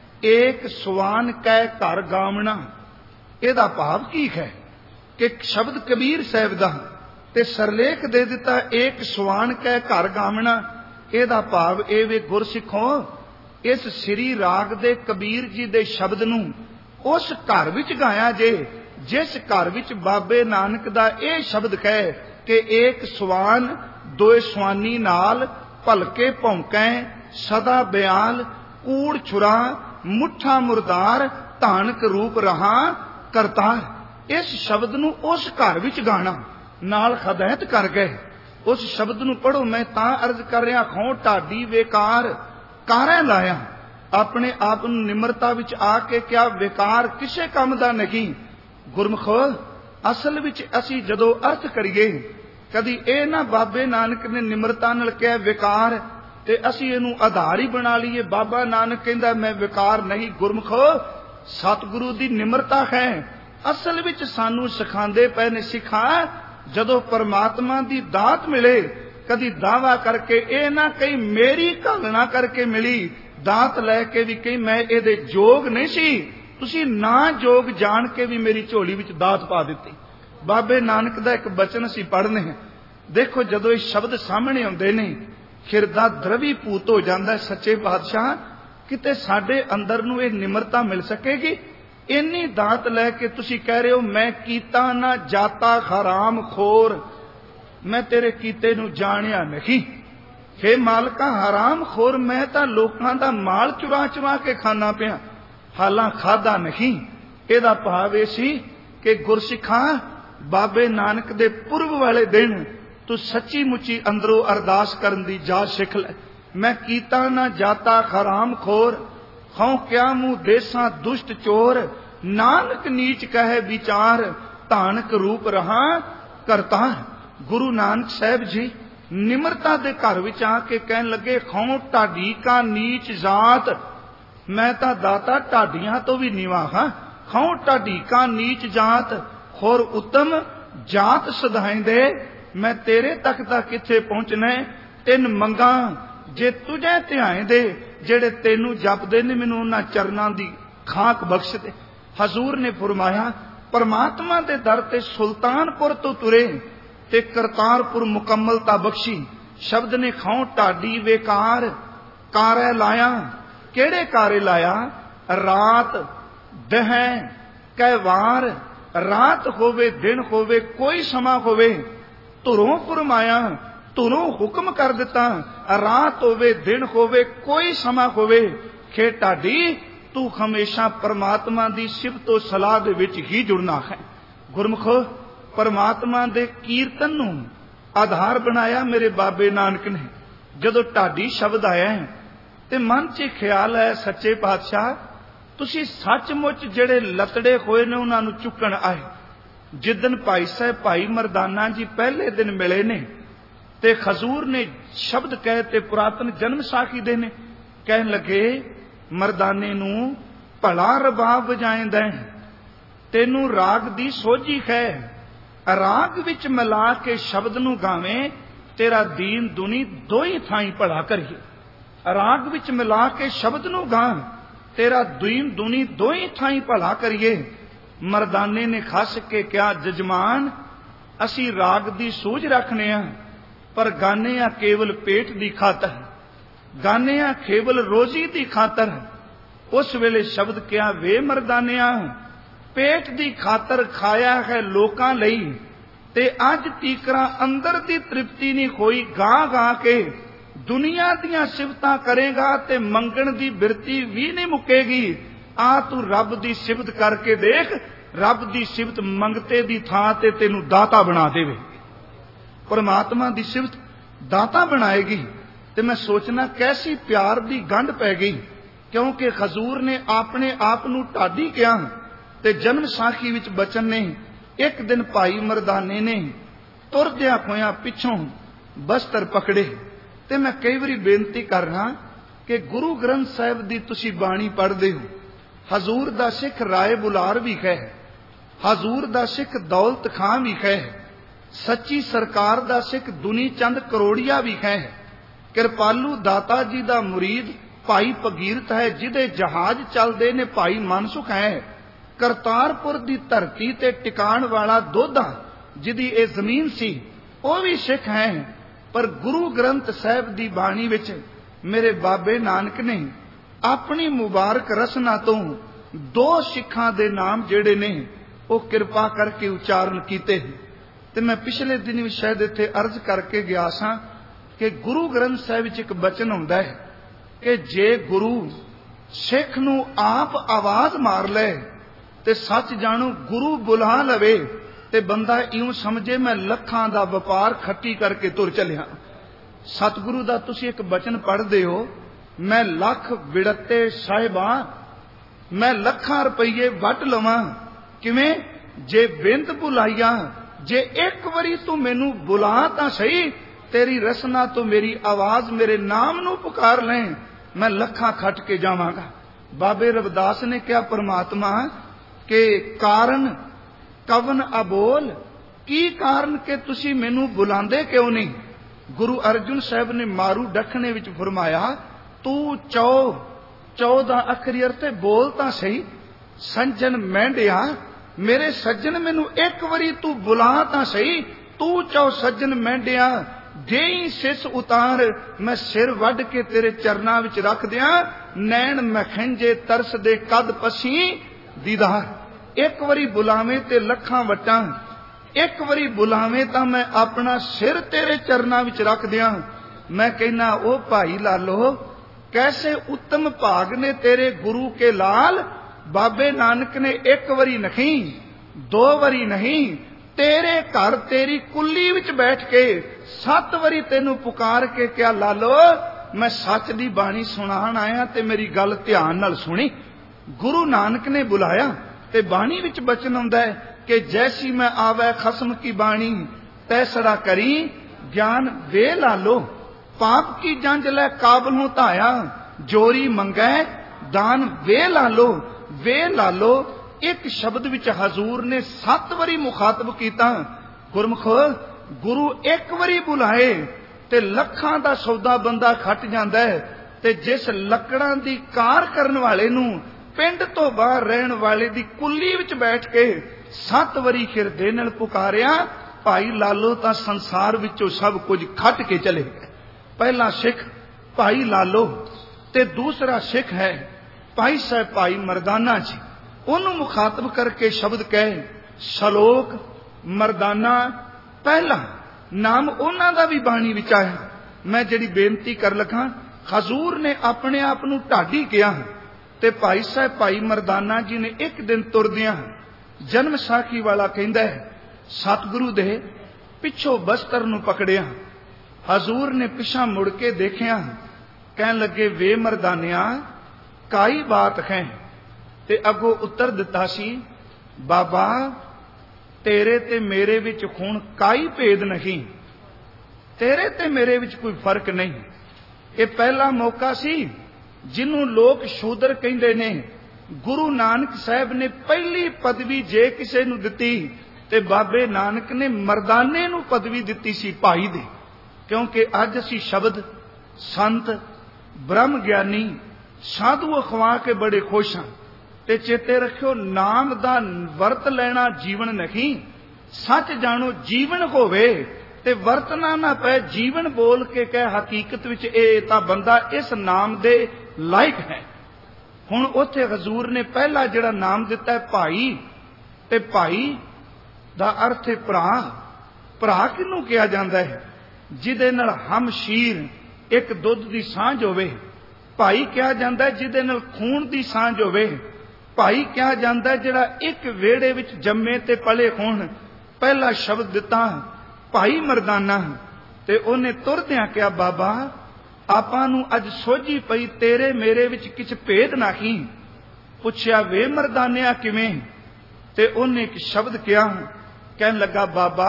ਏਕ ਸਵਾਨ ਕੈ ਘਰ ਗਾਵਣਾ। ਇਹਦਾ ਭਾਵ ਕੀ ਹੈ ਕਿ ਸ਼ਬਦ ਕਬੀਰ ਸਾਹਿਬ ਦਾ ਤੇ ਸਰਲੇਖ ਦੇ ਦਿੱਤਾ ਏਕ ਸਵਾਨ ਕੈ ਘਰ ਗਾਵਣਾ। ਇਹਦਾ ਭਾਵ ਇਹ ਵੇ ਗੁਰਸਿੱਖੋ, ਇਸ ਸ੍ਰੀ ਰਾਗ ਦੇ ਕਬੀਰ ਜੀ ਦੇ ਸ਼ਬਦ ਨੂੰ ਉਸ ਘਰ ਵਿੱਚ ਗਾਇਆ ਜੇ ਜਿਸ ਘਰ ਵਿੱਚ ਬਾਬੇ ਨਾਨਕ ਦਾ ਇਹ ਸ਼ਬਦ ਕਹੇ ਕਿ ਏਕ ਸਵਾਨ ਦੋਏ ਸਵਾਨੀ ਨਾਲ, ਭਲਕੇ ਭੌਂਕੈ ਸਦਾ ਬਿਆਲ, ਕੂੜ ਛੁਰਾ ਮੁੱਠਾ ਮੁਰਦਾਰ, ਧਾਨਕ ਰੂਪ ਰਹਾ ਕਰਤਾਰ। ਇਸ ਸ਼ਬਦ ਨੂੰ ਉਸ ਘਰ ਵਿੱਚ ਗਾਣਾ ਨਾਲ ਹਦਾਇਤ ਕਰ ਗਏ। ਉਸ ਸ਼ਬਦ ਨੂੰ ਪੜੋ। ਮੈਂ ਤਾਂ ਅਰਜ਼ ਕਰ ਰਿਹਾ, ਖੋਂ ਢਾਡੀ ਵੇਕਾਰ ਕਾਰੇ ਲਾਇਆ। ਆਪਣੇ ਆਪ ਨੂੰ ਨਿਮਰਤਾ ਵਿੱਚ ਆ ਕੇ ਕਿਹਾ, ਵੇਕਾਰ ਕਿਸੇ ਕੰਮ ਦਾ ਨਹੀਂ। ਗੁਰਮੁਖੋ, ਅਸਲ ਵਿੱਚ ਅਸੀਂ ਜਦੋਂ ਅਰਥ ਕਰੀਏ, ਕਦੀ ਇਹ ਨਾ ਬਾਬੇ ਨਾਨਕ ਨੇ ਨਿਮਰਤਾ ਨਾਲ ਕਿਹਾ ਵਿਕਾਰ ਤੇ ਅਸੀਂ ਇਹਨੂੰ ਆਧਾਰ ਹੀ ਬਣਾ ਲਈਏ। ਬਾਬਾ ਨਾਨਕ ਕਹਿੰਦਾ ਮੈਂ ਵਿਕਾਰ ਨਹੀਂ। ਗੁਰਮੁਖੋ, ਸਤਿਗੁਰੂ ਦੀ ਨਿਮਰਤਾ ਹੈ। ਅਸਲ ਵਿੱਚ ਸਾਨੂੰ ਸਿਖਾਉਂਦੇ ਪਏ ਨੇ, ਸਿਖਾ ਜਦੋਂ ਪਰਮਾਤਮਾ ਦੀ ਦਾਤ ਮਿਲੇ, ਕਦੀ ਦਾਵਾ ਕਰਕੇ ਇਹ ਨਾ ਕਹੀ ਮੇਰੀ ਘਾਲਣਾ ਕਰਕੇ ਮਿਲੀ, ਦਾਤ ਲੈ ਕੇ ਵੀ ਕਹੀ ਮੈਂ ਇਹਦੇ ਯੋਗ ਨਹੀਂ ਸੀ, ਤੁਸੀਂ ਨਾ ਯੋਗ ਜਾਣ ਕੇ ਵੀ ਮੇਰੀ ਝੋਲੀ ਵਿੱਚ ਦਾਤ ਪਾ ਦਿੱਤੀ। ਬਾਬੇ ਨਾਨਕ ਦਾ ਇੱਕ ਬਚਨ ਅਸੀਂ ਪੜ੍ਹਨੇ ਹਾਂ। ਦੇਖੋ, ਜਦੋਂ ਇਹ ਸ਼ਬਦ ਸਾਹਮਣੇ ਆਉਂਦੇ ਨੇ, ਹਿਰਦਾ ਦਰਵੀਭੂਤ ਹੋ ਜਾਂਦਾ। ਸੱਚੇ ਪਾਤਸ਼ਾਹ, ਕਿਤੇ ਸਾਡੇ ਅੰਦਰ ਨੂੰ ਇਹ ਨਿਮਰਤਾ ਮਿਲ ਸਕੇਗੀ? ਇੰਨੀ ਦਾਤ ਲੈ ਕੇ ਤੁਸੀਂ ਕਹਿ ਰਹੇ ਹੋ ਮੈਂ ਕੀਤਾ ਨਾ ਜਾਤਾ ਹਰਾਮ ਖੋਰ, ਮੈਂ ਤੇਰੇ ਕੀਤੇ ਨੂੰ ਜਾਣਿਆ ਨਹੀਂ। ਹੇ ਮਾਲਕਾ, ਹਰਾਮ ਖੋਰ ਮੈਂ ਤਾਂ ਲੋਕਾਂ ਦਾ ਮਾਲ ਚੁਰਾ ਚੁਰਾ ਕੇ ਖਾਣਾ ਪਿਆ, ਹਾਲਾਂ ਖਾਦਾ ਨਹੀਂ। ਇਹਦਾ ਭਾਵ ਇਹ ਸੀ ਕਿ ਗੁਰਸਿੱਖਾਂ, ਬਾਬੇ ਨਾਨਕ ਦੇ ਪੁਰਬ ਵਾਲੇ ਦਿਨ ਤੂੰ ਸੱਚੀ ਮੁੱਚੀ ਅੰਦਰੋਂ ਅਰਦਾਸ ਕਰਨ ਦੀ ਜਾਚ ਸਿੱਖ ਲੈ। ਮੈਂ ਕੀਤਾ ਨਾ ਜਾਤਾ ਹਰਾਮ ਖੋਰ, ਖੌ ਕਿਆ ਮੂੰਹ ਦੇਸਾਂ ਦੁਸ਼ਟ ਚੋਰ, ਨਾਨਕ ਨੀਚ ਕਹੇ ਵਿਚਾਰ, ਧਾਨਕ ਰੂਪ ਰਹਾ ਕਰਤਾਰ। ਗੁਰੂ ਨਾਨਕ ਸਾਹਿਬ ਜੀ ਨਿਮਰਤਾ ਦੇ ਘਰ ਵਿੱਚ ਆ ਕੇ ਕਹਿਣ ਲੱਗੇ, ਖੌ ਢਾਡੀ ਕਾ ਨੀਚ ਜਾਤ, ਮੈਂ ਤਾਂ ਦਾਤਾ ਢਾਡੀਆਂ ਤੋਂ ਵੀ ਨੀਵਾਂ ਹਾਂ। ਖੌ ਢਾਡੀ ਕਾ ਨੀਚ ਜਾਤ, ਖੋਰ ਉਤਮ ਜਾਤ ਸਦਾਇਂਦੇ, ਮੈਂ ਤੇਰੇ ਤੱਕ ਤਾਂ ਕਿੱਥੇ ਪਹੁੰਚਣਾ। ਤਿੰਨ ਮੰਗਾਂ ਜੇ ਤੁਝੇ ਧਿਆਏਂਦੇ, ਜਿਹੜੇ ਤੈਨੂੰ ਜਪਦੇ ਨੇ ਮੈਨੂੰ ਉਹਨਾਂ ਚਰਨਾਂ ਦੀ ਖਾਕ ਬਖਸ਼ ਦੇ। ਹਜ਼ੂਰ ਨੇ ਫਰਮਾਇਆ, ਪਰਮਾਤਮਾ ਦੇ ਦਰ ਤੇ ਸੁਲਤਾਨਪੁਰ ਤੋਂ ਤੁਰੇ ਤੇ ਕਰਤਾਰਪੁਰ ਮੁਕੰਮਲਤਾ ਬਖਸ਼ੀ। शब्द ने खाओ ढाडी बेकार कारे लाया। केड़े कारे लाया? रात दह कै वार, रात होवे दिन होवे कोई समा होवे, धुरों फरमाया धुरों हुक्म कर दिता, रात होवे दिन होवे कोई समा होवे। खे ढाडी तू हमेशा परमात्मा दी सिफत तो सलाह दे विच ही जुड़ना है। गुरमुखो परमात्मा दे कीर्तन नूं आधार बनाया मेरे बाबे नानक ने। जदों ढाडी शब्द आया ते मन च ख्याल है सच्चे पातशाह तुसी सचमुच जेड़े लतड़े होए ने उन्हां नूं चुकण आए। जिदन भाई साहब भाई मरदाना जी पहले दिन मिले ने ते खजूर ने शब्द कहे ते पुरातन जन्म साखी दे ने कहन लगे मरदाने नूं भला रबाब वजाएंदा तेनू राग दी सोझी है, राग विच मिला के शब्द नूं गावें तेरा दीन दुनी दो ही थाई भला करिए। राग विच मिला के शब्द नूं गा तेरा दीन दुनी दो ही थाई भला करिए। मरदाने ने खस के क्या जजमान असी राग दी सूझ रखने आ पर गाने आ केवल पेट दी खातर, गाने आ केवल रोजी दी खातर। उस वेले शब्द क्या वे मरदानिया पेट दी खातर खाया है लोकां लई ते अज तीकरा अंदर दी तृप्ति नहीं होई। गा गा के दुनिया दियां सिफतां करेगा ते मंगण दी बिरती भी नहीं मुकेगी। आ तू रब दी सिफत करके देख, रब दी सिफत मंगते दी थां ते तेनू दाता बना देवे। परमात्मा दी सिफत दाता बनाएगी। ते मैं सोचना कैसी प्यार दी गंढ पै गई, क्योंकि खजूर ने अपने आप नू ढाडी कहा ते जन्म साखी विच बचन ने एक दिन भाई मरदाने ने तुरदिया होया पिछों बस्तर पकड़े। ते मैं कई बारी बेनती करना कि गुरु ग्रंथ साहिब दी तुसी बाणी पढ़दे हो। हजूर दा सिख राय बुलार भी कहे, हजूर दा सिख दौलत खां भी कहे, सच्ची सरकार दा सिख दुनी चंद करोड़िया भी कहे, कृपालू दाता जी दा मुरीद भाई भगीरथ है, जिदे जहाज चलदे ने भाई मनसुख है, करतारपुर दी धरती ते टिकाण वाला दोधा जिदी ए जमीन सी वह भी सिख है। पर गुरु ग्रंथ साहिब दी बाणी विच मेरे बाबे नानक ने अपनी मुबारक रसना तो दो सिखां दे नाम जेड़े ने वो कृपा करके उच्चारण कीते। ते मैं पिछले दिन भी शायद इत्थे अर्ज करके गया सा कि गुरु ग्रंथ साहिब विच एक बचन हुंदा है कि जे गुरु सिख नूं आप आवाज मार ले ते सच जाणो गुरु बुला लवे ते बंदा इउं समझे मैं लखां दा व्यापार खट्टी करके तुर चलिया। सतगुरु दा तुसी एक बचन पढ़दे हो, मैं लख विड़ते साहिबा मैं लखां रुपये वट लवां किवें जे बिंद बुलाइया, जे एक वरी तू मैनू बुला तां सही, तेरी रसना तो मेरी आवाज मेरे नाम नू पुकार लें, मैं लखां खट के जावांगा। बाबे रविदास ने क्या परमात्मा के कारण कवन अबोल की कारण के तुसी मैनू बुलांदे क्यों नहीं। गुरु अर्जुन साहब ने मारू दखने विच फरमाया तू चौ चौदह अखरी अर्थ बोल तां सही, संजन मेंढिया मेरे सज्जन मैनू एक वरी तू बुला तां सही, तू चौ सज्जन मेंढिया देई सिस उतार, मैं सिर वड के तेरे चरना विच रख दिया, नैन मखंजे तरस दे कद पसी दीदार। एक वरी बुलावे ते लखां वटां, एक वरी बुलावे तां मैं अपना सिर तेरे चरना विच रख दिया। मैं कहना ओ भाई लालो कैसे उत्तम भाग ने तेरे गुरु के लाल। बाबे नानक ने एक वरी नहीं दो वरी नहीं तेरे घर तेरी कुल्ली विच बैठ के सत वरी तेनू पुकार के क्या लालो मैं सच दी बाणी सुनाण आया ते मेरी गल ध्यान नाल सुनी। गुरु नानक ने बुलाया ते बाणी विच बचन आउंदा है कि जैसी मैं आवे खसम की बाणी तैसरा करी, ज्ञान वे लालो पाप की जंज लै काबलों धाया, जोरी मंगै दान वे लालो। वे लालो एक शब्द विच हजूर ने सत वरी मुखातब कीता। गुरमुखो गुरु एक वरी बुलाए ते लखां दा सौदा बंदा खट जांदा है, ते जिस लकड़ां दी कार करन वाले नूं पिंड तो बाहर रहन वाले दी कुल्ली विच बैठ के सत वरी हिरदे नाल पुकारिया भाई लालो तां संसार विचों सब कुछ खट के चले गए। पहला सिख भाई लालो ते दूसरा सिख है भाई साहब भाई मरदाना जी। उन्होंने मुखातब करके शब्द कहे शलोक मरदाना। पहला नाम उन्हां दा भी बाणी विच आया। मैं जिहड़ी बेनती कर लगा, हजूर ने अपने आप नूं ढाडी किया ते भाई साहब भाई मरदाना जी ने एक दिन तुरदियां जन्म साखी वाला कहंदा है सतगुरु दे पिछों बस्तर नूं पकड़िया। हजूर ने पिछा मुड़ के देखिया, कहन लगे वे मरदानिया काई बात है। ते अगों उत्तर दिता सी बाबा तेरे ते मेरे विच खून काई भेद नहीं, तेरे ते मेरे विच कोई फर्क नहीं। ये पहला मौका सी जिन्हों लोग शूदर कहंदे ने। गुरु नानक साहब ने पहली पदवी जे किसे नूं दिती ते बाबे नानक ने मरदाने नूं पदवी दिती सी भाई दे। क्योंकि अज असी शब्द संत ब्रह्म ज्ञानी साधु अखवा के बड़े खुश हाँ। ते चेते रखियो नाम दा वर्त लेना जीवन नहीं। सच जानो जीवन होवे ते वर्तना ना पै। जीवन बोल के कह हकीकत विच ए तां बंदा इस नाम दे लायक है। हुण उत्थे हजूर ने पहला जिहड़ा नाम दिता है भाई, ते भाई दा अर्थ है भरा। भरा किनू कहा जाता है? जिहदे नाल हमशीर एक दुध दी सांझ होवे। भाई कहा जाता है जिहदे नाल खून दी सांझ होवे। भाई कहा जाता है जिहड़ा एक वेड़े विच जम्मे ते पले होण। पहला शब्द दिता भाई मरदाना ते ओने तुरदियां कहा बाबा आपां नूं अज सोझी पई तेरे मेरे विच किछ भेद नहीं। पुछया वे मरदानिया किवें? ते ओने एक शब्द कहा, कहन लगा बाबा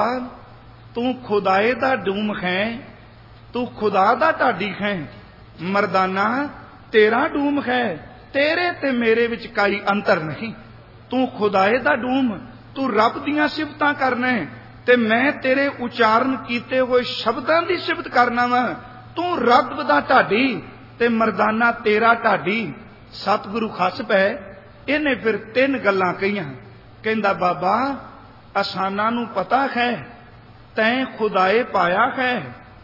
तू खुदाए दा डूम है, तू खुदा दा ढाडी है। मरदाना तेरा डूम है, तेरे ते मेरे विच काई अंतर नहीं। तू खुदाए दा डूम, तू रब दियां सिफतां करना है ते मैं तेरे उचारण कीते हुए शब्दां दी सिफत करना वा। तू रब दा ढाडी ते मरदाना तेरा ढाडी। सतगुरु खस पै। इन्हें फिर तीन गल्लां कहियां। कहंदा बाबा असाना नूं पता है तैं खुदाए पाया है।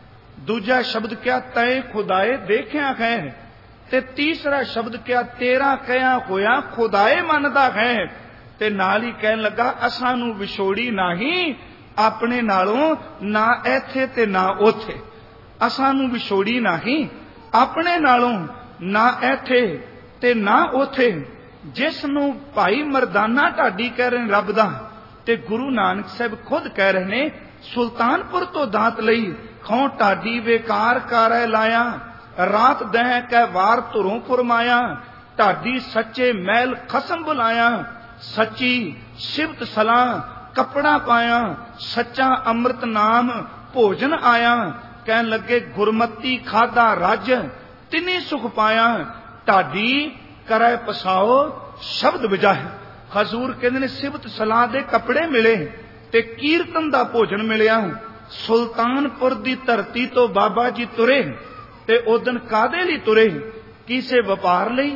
दूजा शब्द क्या तैं खुदाए देखिया है। ते तीसरा शब्द क्या तेरा कया होया खुदाए मनदा है। ते नाल ही कहन लगा असानू विछोड़ी नहीं अपने नालों, ना ऐथे ते ना ओथे। असानू विछोड़ी नहीं अपने नालों, ना ऐथे ते ना ओथे। जिस नूं भाई मरदाना ढाडी कह रहे रब दा, ते गुरु नानक साहब खुद कह रहे ने सुल्तानपुर तो दात लई खौ ढाडी बेकार कारै लाया। रात दह कै वार धुरों फुरमाया। ढाडी सच्चे महल खसम बुलाया। सच्ची सिफत सलाह कपड़ा पाया। सच्चा अमृत नाम भोजन आया। कहन लगे गुरमती खादा रज तिनी सुख पाया। ढाडी करै पसाओ शब्द बजाए। हजूर कहते ने सिफत सलाह दे कपड़े मिले ते कीर्तन दा भोजन मिलिया। सुल्तानपुर दी धरती तो बाबा जी तुरे ते उदन कादे लई तुरे? किसे व्यापार लई,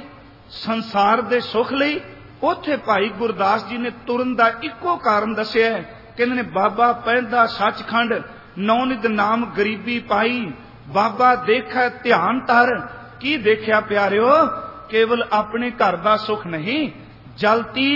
संसार दे सुख लई? उथे भाई गुरदास जी ने तुरन दा इको कारण दसिया। कहंदे ने बाबा पैंदा सचखंड नौनिध नाम गरीबी पाई। बाबा देखा ध्यान तर। की देखा प्यारियो? केवल अपने घर दा सुख नहीं, जलती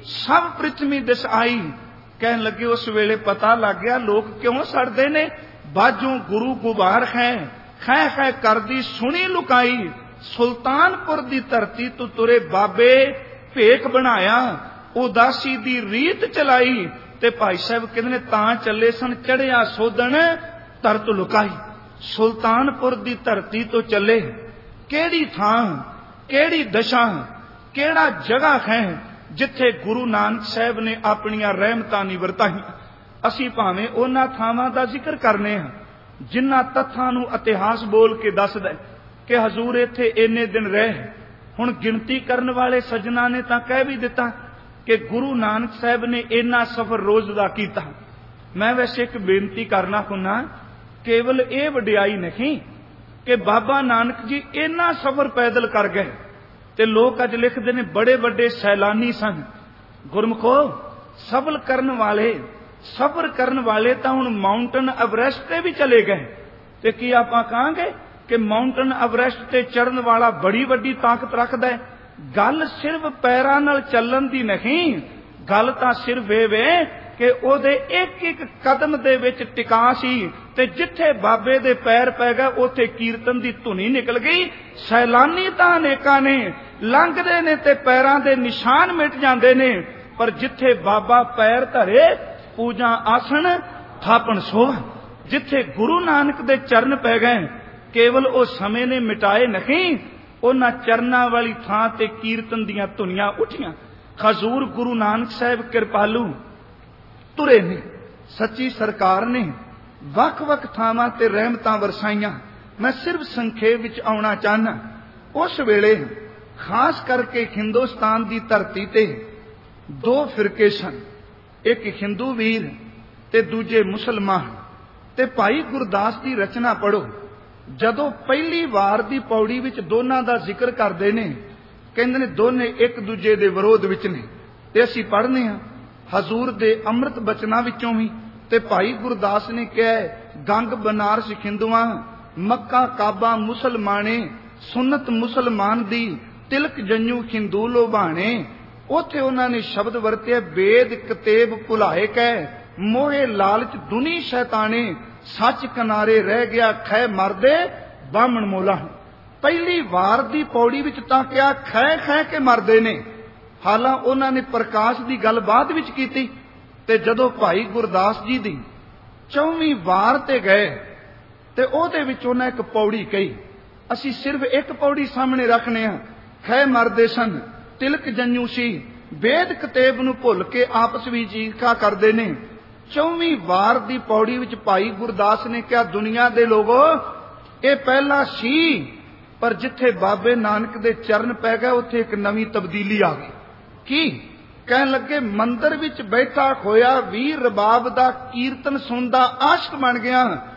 सब पृथ्वी दिस आई। कहन लगे उस वेले पता लग गया लोग क्यों सड़दे ने। बाजों गुरु गुबार है खै खै करदी सुनी लुकाई। सुल्तानपुर दी धरती तो तुरे बाबे भेख बनाया। उदासी दी रीत चलाई। ते भाई साहब कहते ने तां चले सन चढ़िया सोधन धरत लुकाई। सुल्तानपुर दी धरती तो चले केड़ी थां केड़ी दशा केड़ा जगह है जिथे गुरु नानक साहब ने अपनियां रहमतां नहीं वरताईयां। असी भावें उन्हां थावां दा जिक्र करने हां जिन्हां तत्थां नूं इतिहास बोल के दसदा कि हजूर इत्थे इन्ने दिन रहे। हुण गिनती करन वाले सज्जनां ने तां कह भी दिता कि गुरु नानक साहब ने इन्ना सफर रोज दा कीता। मैं वैसे एक बेनती करना हुन्ना, केवल ये वडियाई नहीं कि बाबा नानक जी इन्ना सफर पैदल कर गए ते लोग अज लिखते ने बड़े बड़े सैलानी सन। गुरमुखो सफल करन वाले सफर करन वाले तां हुण माउंटेन एवरेस्ट ते भी चले गए, ते की आपां कहांगे कि माउंटेन एवरेस्ट ते चढ़न वाला बड़ी वड्डी ताकत रखदा है। गल सिर्फ पैरां नाल चलण दी नहीं, गल तां सिर्फ इह वे कि ओहदे एक एक कदम दे विच टिका सी, ते जिथे बाबे दे पैर पै गए उत्थे कीर्तन दी धुनी निकल गई। सैलानी तां अनेकां ने लंघदे ने ते पैरां दे निशान मिट जांदे ने, पर जिथे बाबा पैर धरे पूजा आसन थापण सोहन, जिथे गुरु नानक दे चरण पै गए केवल ओ समय ने मिटाए नहीं, उन्हां चरनां वाली थां ते कीर्तन दीयां धुनियां उठियां। हजूर गुरु नानक साहिब कृपालू तुरे ने, सच्ची सरकार ने वख वख थावां ते रहमतां वरसाईयां। मैं सिर्फ संखेप विच आउणा चाहना, उस वेले खास करके हिंदुस्तान की धरती ते दो फिरके सन, एक हिंदू वीर ते दूजे मुसलमान। ते भाई गुरदास की रचना पढ़ो, जदों पहली वार दी पौड़ी विच दोनां दा जिक्र करदे ने, कहंदे ने दोने एक दूजे दे विरोध विच ने। ते असीं पढ़ने हां हजूर दे अमृत बचनां विचों भी, ते भाई गुरदास ने कहा गंग बनारस हिंदुआं, मक्का काबा मुसलमाने, सुन्नत मुसलमान दी तिलक जन्यू हिंदू लोभाणे। उथे उन्होंने शब्द वरते बेद कतेब भुलाए कह, मोहे लालच दुनी शैताने, सच किनारे रह गया खै मरदे बामण मोला। पहली वार दी पौड़ी विच तां क्या खै खै के मरदे ने, हालां उन्होंने प्रकाश की गल बाद विच कीती। ते जदों भाई गुरदास जी दी चौवीं वार ते गए ते ओहदे विच उन्हां एक पौड़ी कही, असीं सिर्फ एक पौड़ी सामने रखने हां, खै मरदे सन, तिलक जन्यू सी, वेद कतेब नूं भुल के आपस विच चीखा करदे ने। चौवीं वार दी पौड़ी विच भाई गुरदास ने कहा दुनिया दे लोगो ये पहला सी, पर जिथे बाबे नानक दे चरण पै गए उत्थे एक नवीं तब्दीली आ गई। की कहन लगे मंदिर विच बैठा होया वीर रबाब दा कीर्तन सुनदा आशिक बन गया,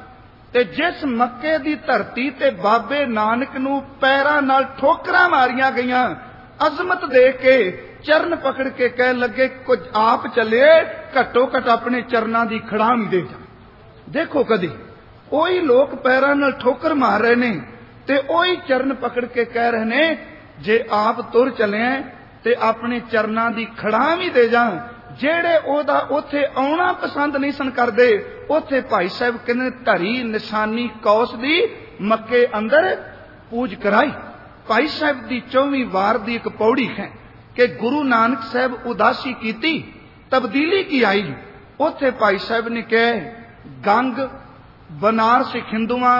ते जिस मक्के दी धरती ते बाबे नानक नूं पैरां नाल ठोकरां मारियां गईयां, अजमत देख के चरण पकड़ के कहन लगे कुछ आप चले घट्टो घट अपने चरनां दी खड़ाम दे जा। देखो कदी ओही लोग पैरां नाल ठोकर मार रहे ने ते ओही चरण पकड़ के कह रहे ने जे आप तुर चले ते अपने चरनां दी खड़ाम ही दे जा। जेड़े ओदा उथे आउणा पसंद नहीं सन करदे, उथे भाई साहब कहने धरी निशानी कौस दी मक्के अंदर पूज कराई। भाई साहब दी चौवीं वार दी एक पौड़ी है कि गुरु नानक साहब उदासी कीती, तब्दीली की आई। उथे भाई साहब ने कहा गंग बनारस हिंदुआं,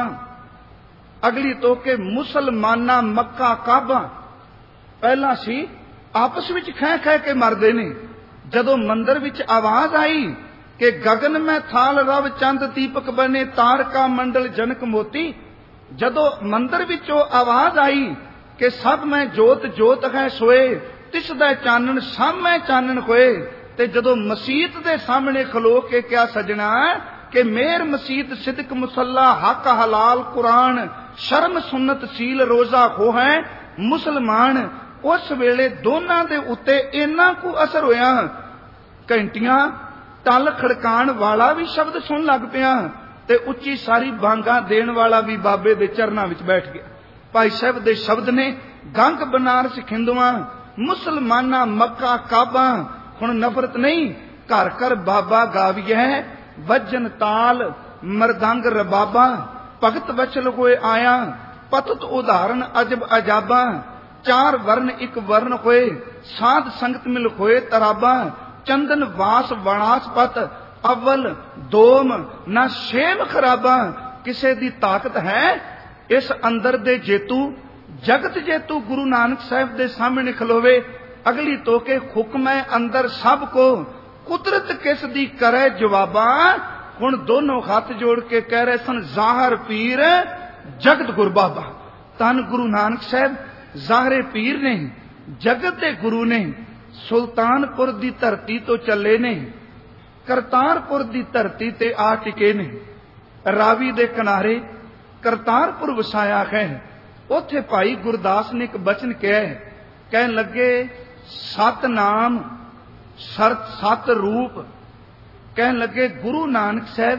अगली तो के मुसलमाना मक्का काबा। पहला सी आपस विच खै खै के मरदे ने, जदों मंदिर विच आवाज आई कि गगन में थाल रव चंद दीपक बने तारका मंडल जनक मोती। जदों मंदिर विचों आवाज आई कि सब में जोत जोत है सोए, तिसदा चानन सब में चानन होए। ते जदों मसीत दे सामने खलो के क्या सजना कि मेर मसीत सिदक मुसल्ला हक हलाल कुरान शर्म सुन्नत सील रोजा हो है मुसलमान। उस वेले दोनां दे उत्ते इन्ना को असर होया, घंटियां तल खड़काण वाला भी शब्द सुन लग पिया ते उच्ची सारी बांगा देण वाला भी बाबे दे चरनां विच बैठ गया। भाई साहब दे शब्द ने गंग बनारस हिंदुआं, मुसलमाना मक्का काबा। हुण नफरत नहीं, घर घर बाबा गाविए वजन ताल मरदंग रबाबा। भगत बचल होए आया पतत उदाहरण अजब अजाबा। चार वर्ण एक वर्ण होए साध संगत मिल होए तराबा। चंदन वास वनासपत अव्वल दोम ना शेम खराबा। किसे दी ताकत है इस अंदर दे जेतू, जगत जेतू गुरु नानक साहब दे सामने खलोवे। अगली तो के हुक्म है अंदर सब को, कुदरत किस दी करे जवाबा। हुण दोनों हाथ जोड़ के कह रहे सन जाहर पीर जगत गुर बाबा। धन गुरु नानक साहब जाहरे पीर ने, जगत दे गुरु ने। सुल्तानपुर दी धरती तो चले ने, करतारपुर दी धरती ते आ टिके ने। रावी दे किनारे करतारपुर वसाया है। उथे भाई गुरदास ने एक बचन कहा, कहन लगे सत नाम सत सत रूप कहन लगे गुरु नानक साहब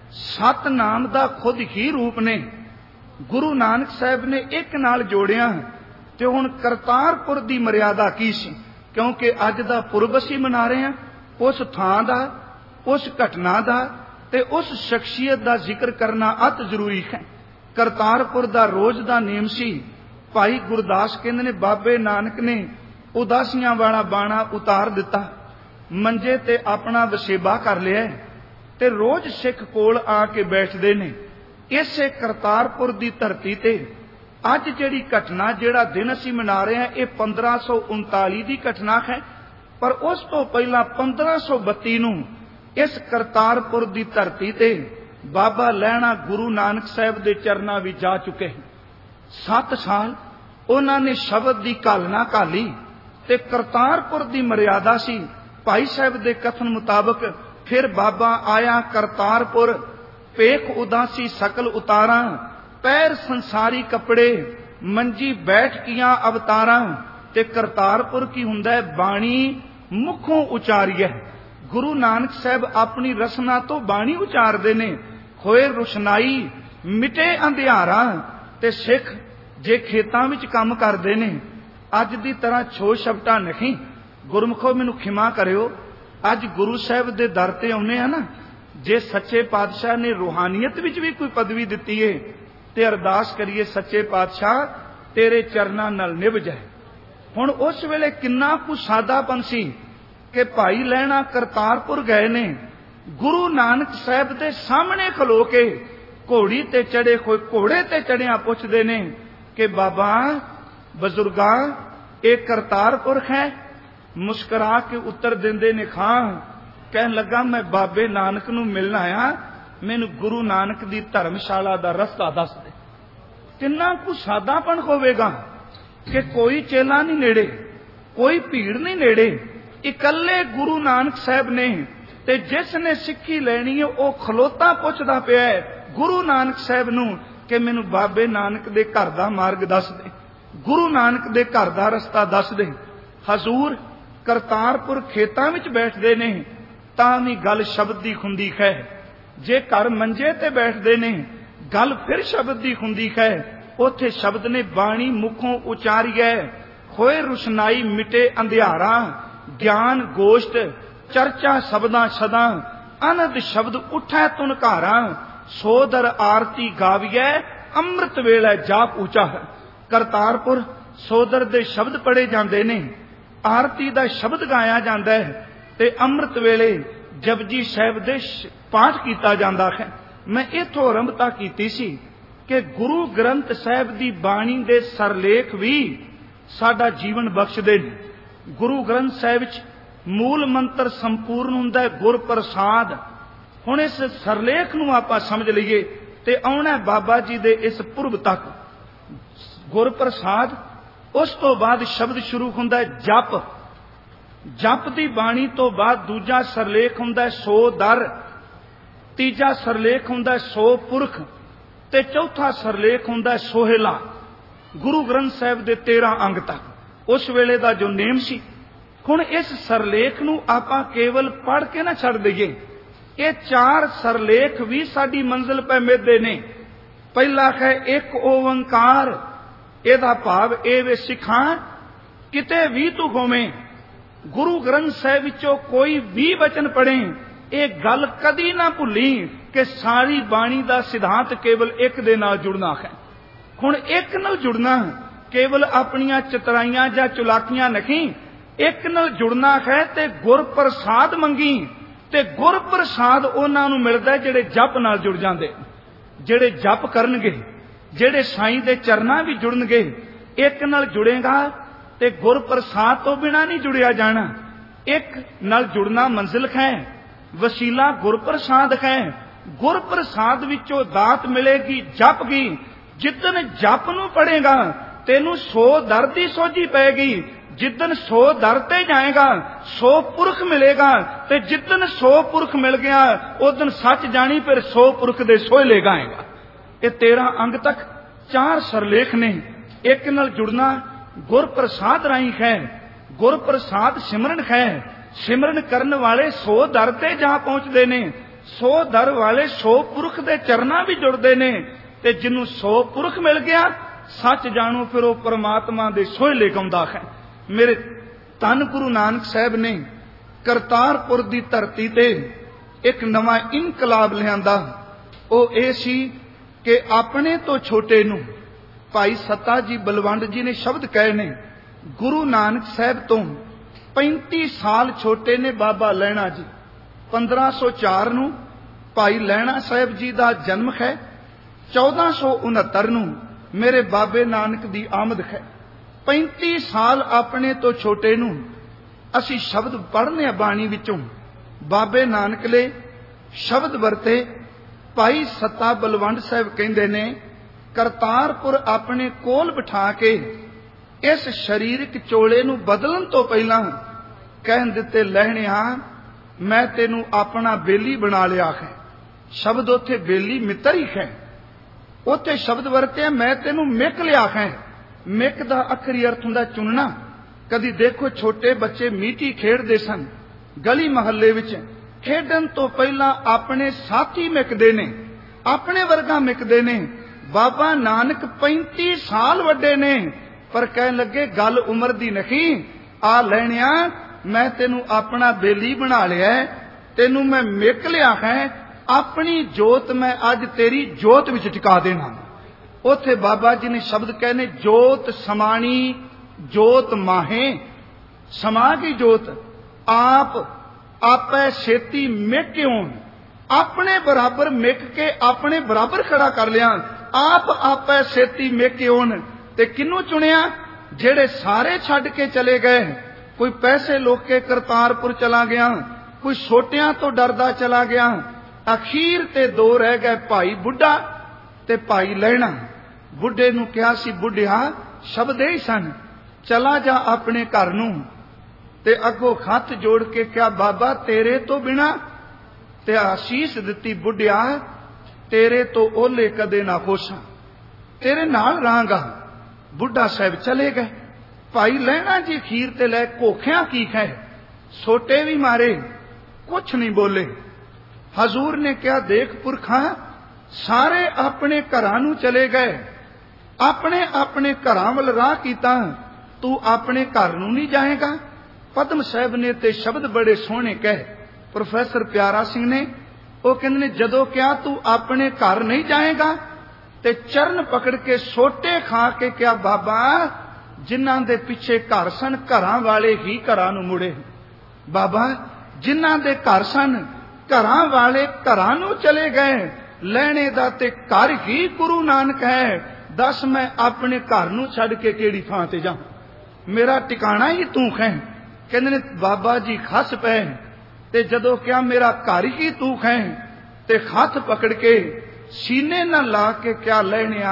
सतनाम दा खुद ही रूप ने। गुरु नानक साहब ने एक नाल जोड़िया ते हुण करतारपुर दी मर्यादा की सी, क्योंकि अज दा पुरब असीं मना रहे हैं उस थां दा, उस घटना दा ते उस शख्सियत दा जिक्र करना अत जरूरी है। करतारपुर दा रोज दा नेम सी। भाई गुरदास कहंदे ने बाबे नानक ने उदासियां वाला बाणा उतार दिता, मंजे ते अपना वसेबा कर लिया ते रोज सिख कोल आके बैठदे ने। इसे करतारपुर दी धरती ते अज जिहड़ी घटना जिहड़ा दिन असीं मना रहे हैं ये पंद्रह सौ उनताली की घटना है, पर उस तो पहला पंद्रह सौ बत्ती नूं इस करतारपुर की धरती ते बाबा लहणा गुरु नानक साहब के चरणों में जा चुके हैं। सत्त साल उन्होंने शब्द की घालना घाली ते करतारपुर की मर्यादा सी। भाई साहब के कथन मुताबक फिर बाबा आया करतारपुर, पेख उदासी सकल उतारा, पैर संसारी कपड़े, मंजी बैठ किया अवतारा। ते करतारपुर की हुंदा बाणी मुखों उचारिए। गुरु नानक साहब अपनी रसना तो बाणी उचारदे ने। होए रुशनाई मिटे अंधियारा, ते सिख जे खेतां विच काम करदे ने अज दी तरह छो छपटा नहीं। गुरमुखो मैनू खिमा करियो, अज गुरु साहब दे दर ते आउणे आ ना, जे सच्चे पातशाह ने रूहानियत विच भी कोई पदवी दिती है ते अरदास करिए सच्चे पातशाह तेरे चरनां नाल निभ जाए। हुण उस वेले किन्ना कुछ सादापन सी कि भाई लहणा करतारपुर गए ने, गुरु नानक साहब दे सामने खलो के घोड़ी ते चढ़े कोई घोड़े ते चढ़िया पुछदे ने कि बाबा बजुर्गा ये करतारपुर है। मुस्करा के उत्तर देंदे ने खां। कहन लगा मैं बाबे नानक नूं मिलना आया, मैनू गुरु नानक दी धर्मशाला दा रस्ता दस दे। किन्ना कुछ सादापन होवेगा कि कोई चेला नहीं नेड़े, कोई भीड़ नहीं नेड़े, इकल्ले गुरु नानक साहब ने। ते जिसने सिक्खी लैनी है वह खलोता पुछदा पिया है गुरु नानक साहब नूं कि मैनू बाबे नानक दे घर दा मार्ग दस दे, गुरु नानक दे घर दा रस्ता दस दे। हजूर करतारपुर खेतां विच बैठदे ने तां भी गल शब्द दी हुंदी है, जे घर मंजे ते बैठदे ने गल फिर शब्द दी हुंदी है। उथे शब्द ने बाणी मुखों उचारी है। होए रुशनाई मिटे अंधियारा, ज्ञान गोष्ठ चर्चा शब्दां सदा, अनंद शब्द उठै तुनकारा। सोदर आरती गाविए अमृत वेले जाप ऊंचा। करतारपुर सोदर दे शब्द पढ़े जाते ने, आरती दा शब्द गाया जाता है ते अमृत वेले जपजी साहिब दे पाठ किया जाता है। मैं इथों आरंभता की सी कि गुरु ग्रंथ साहिब दी बाणी दे सरलेख भी साडा जीवन बख्शदे ने। गुरु ग्रंथ साहिब च मूल मंत्र संपूर्ण हुंदा है गुर प्रसाद। हुण इस सरलेख नूं आपां समझ लईए ते आउणा बाबा जी दे इस पुरब तक। गुर प्रसाद उस तो बाद शब्द शुरू हुंदा है जप। जप दी बाणी तो बाद दूजा सरलेख हुंदा है सो दर, तीजा सरलेख हुंदा है सो पुरख ते चौथा सरलेख हुंदा है सोहेला। गुरु ग्रंथ साहिब दे तेरह अंग तक उस वेले दा जो नेम सी। हुण इस सरलेख नूं आपां केवल पढ़ के ना छड़ दईए, ये चार सरलेख भी साडी मंजिल पे मिलदे ने। पहला है एक ओंकार, एदा भाव ए वे सिखां किते भी तू होवें, गुरु ग्रंथ साहिब विचों कोई भी वचन पढ़े, ये गल कदी ना भुली कि सारी बाणी दा सिद्धांत केवल एक दे नाल जुड़ना है। हुण एक नाल जुड़ना केवल अपनियां चतराइयां जां चुलाकियां नहीं, एक नाल जुड़ना है ते गुर प्रसाद मंगी ते गुर प्रसाद उन्हां नूं मिलदा जिहड़े जप नाल जुड़ जांदे, जिहड़े जप करनगे, जिहड़े साईं दे चरनां भी जुड़नगे। एक नाल जुड़ेगा ते गुर प्रसाद तो बिना नहीं जुड़िया जाना। एक नाल जुड़ना मंजिल है, वसीला गुर प्रसाद है। गुर प्रसाद विचों दात मिलेगी जप की। जिदन जप नूं पढ़ेगा तेनू सौ दर दी सोझी पैगी, जिदन सौ दर ते जाएगा सौ पुरख मिलेगा, ते जिदन सौ पुरख मिल गया उदन सच जानी फिर सौ पुरख दे सोहले गाएगा। ये तेरह अंग तक चार सरलेख ने। एक नाल जुड़ना गुर प्रसाद राही है, गुर प्रसाद सिमरन है, सिमरन करन वाले सौ दर ते जा पहुंचते ने, सौ दर वाले सौ पुरख दे चरना भी जुड़ते ने, ते जिन्हों सौ पुरख मिल गया सच जाणो फिर वो परमात्मा दे सोहले गाउंदा है। मेरे धन गुरु नानक साहब ने करतारपुर दी धरती ते एक नवा इनकलाब लियांदा। वो ये सी कि अपने तो छोटे नूं भाई सत्ता जी बलवंड जी ने शब्द कहे ने, गुरु नानक साहब तो पैंती साल छोटे ने बाबा लैणा जी। पंद्रह सौ चार नूं भाई लैणा साहब जी का जन्म है, चौदह सौ उनहत्तर नूं मेरे बाबे नानक दी आमद है। पैंती साल अपने तो छोटे नूं असी शब्द पढ़ने बाणी विचों बाबे नानक ले शब्द वरते। भाई सत्ता बलवंड साहब कहंदे ने, करतारपुर अपने कोल बिठा के इस शरीरक चोले नूं बदलन तो पहला कह दिते, लहणिया मैं तेनू अपना बेली बना लिया है। शब्द उथे बेली मित्र ही है, उथे शब्द वरते मैं तेनू मिक लिया है। मिक दा अखरी अर्थ हुंदा चुनना। कदी देखो छोटे बच्चे मीटी खेडदे सन, गली महल्ले विच खेडन तो पहला अपने साथी मिकदे ने, अपने वर्गा मिकदे ने। बाबा नानक पैंती साल वड्डे ने पर कह लगे गल उम्र दी नहीं। आ लैणिया मैं तेनू अपना बेली बना लिया, तेनू मैं मिक लिया है, अपनी जोत मैं अज तेरी जोत विच टिका देना। उथे बाबा जी ने शब्द कहने, जोत समाणी जोत माहे। समा की जोत आप आपे छेती मिक के होन, अपने बराबर मिक के अपने बराबर खड़ा कर लिया। आप आपे छेती मिक के होन ते किनू चुनिया? जेड़े सारे छड़ के चले गए। कोई पैसे लोक के करतारपुर चला गया, कोई छोटियां तो डरदा चला गया। अखीर ते दो रह गए, भाई बुढ़ा ते भाई लैणा। बुढ़े नू कहा सी, बुढ़िया शब्द ही सन, चला जा अपने घर नू। ते अगों हथ जोड़ के क्या बाबा तेरे तो बिना, ते आशीष दिती, बुढ़िया तेरे तो ओले कदे ना होसा, तेरे नाल रहांगा। बुढ़ा साहब चले गए। भाई लैणा जी खीर ते लै कोखिया की है, सोटे भी मारे, कुछ नहीं बोले। हजूर ने क्या देख पुरखा सारे अपने घरां नू चले गए, अपने अपने घरां वल राह कीता, तू अपने घर नू नहीं जाएगा? पद्म साहब ने ते शब्द बड़े सोहने कहे। प्रोफैसर प्यारा सिंह ने वो कहंदे ने, जदों क्या तू अपने घर नहीं जाएगा ते चरण पकड़ के सोटे खा के क्या बाबा जिन्हां दे पिछे घर सन घरां वाले ही घरां नू मुड़े। बाबा जिन्हां दे घर सन घरां वाले घरां नू चले गए, लैणे दा ते घर ही गुरु नानक है। दस मैं अपने घर नू छड़ के केड़ी थां ते जाऊं, मेरा टिकाणा ही तू है। कहंदे ने बाबा जी खस पै ते जदों क्या मेरा घर ही तू है, ते हथ पकड़ के सीने न ला के क्या लैणिया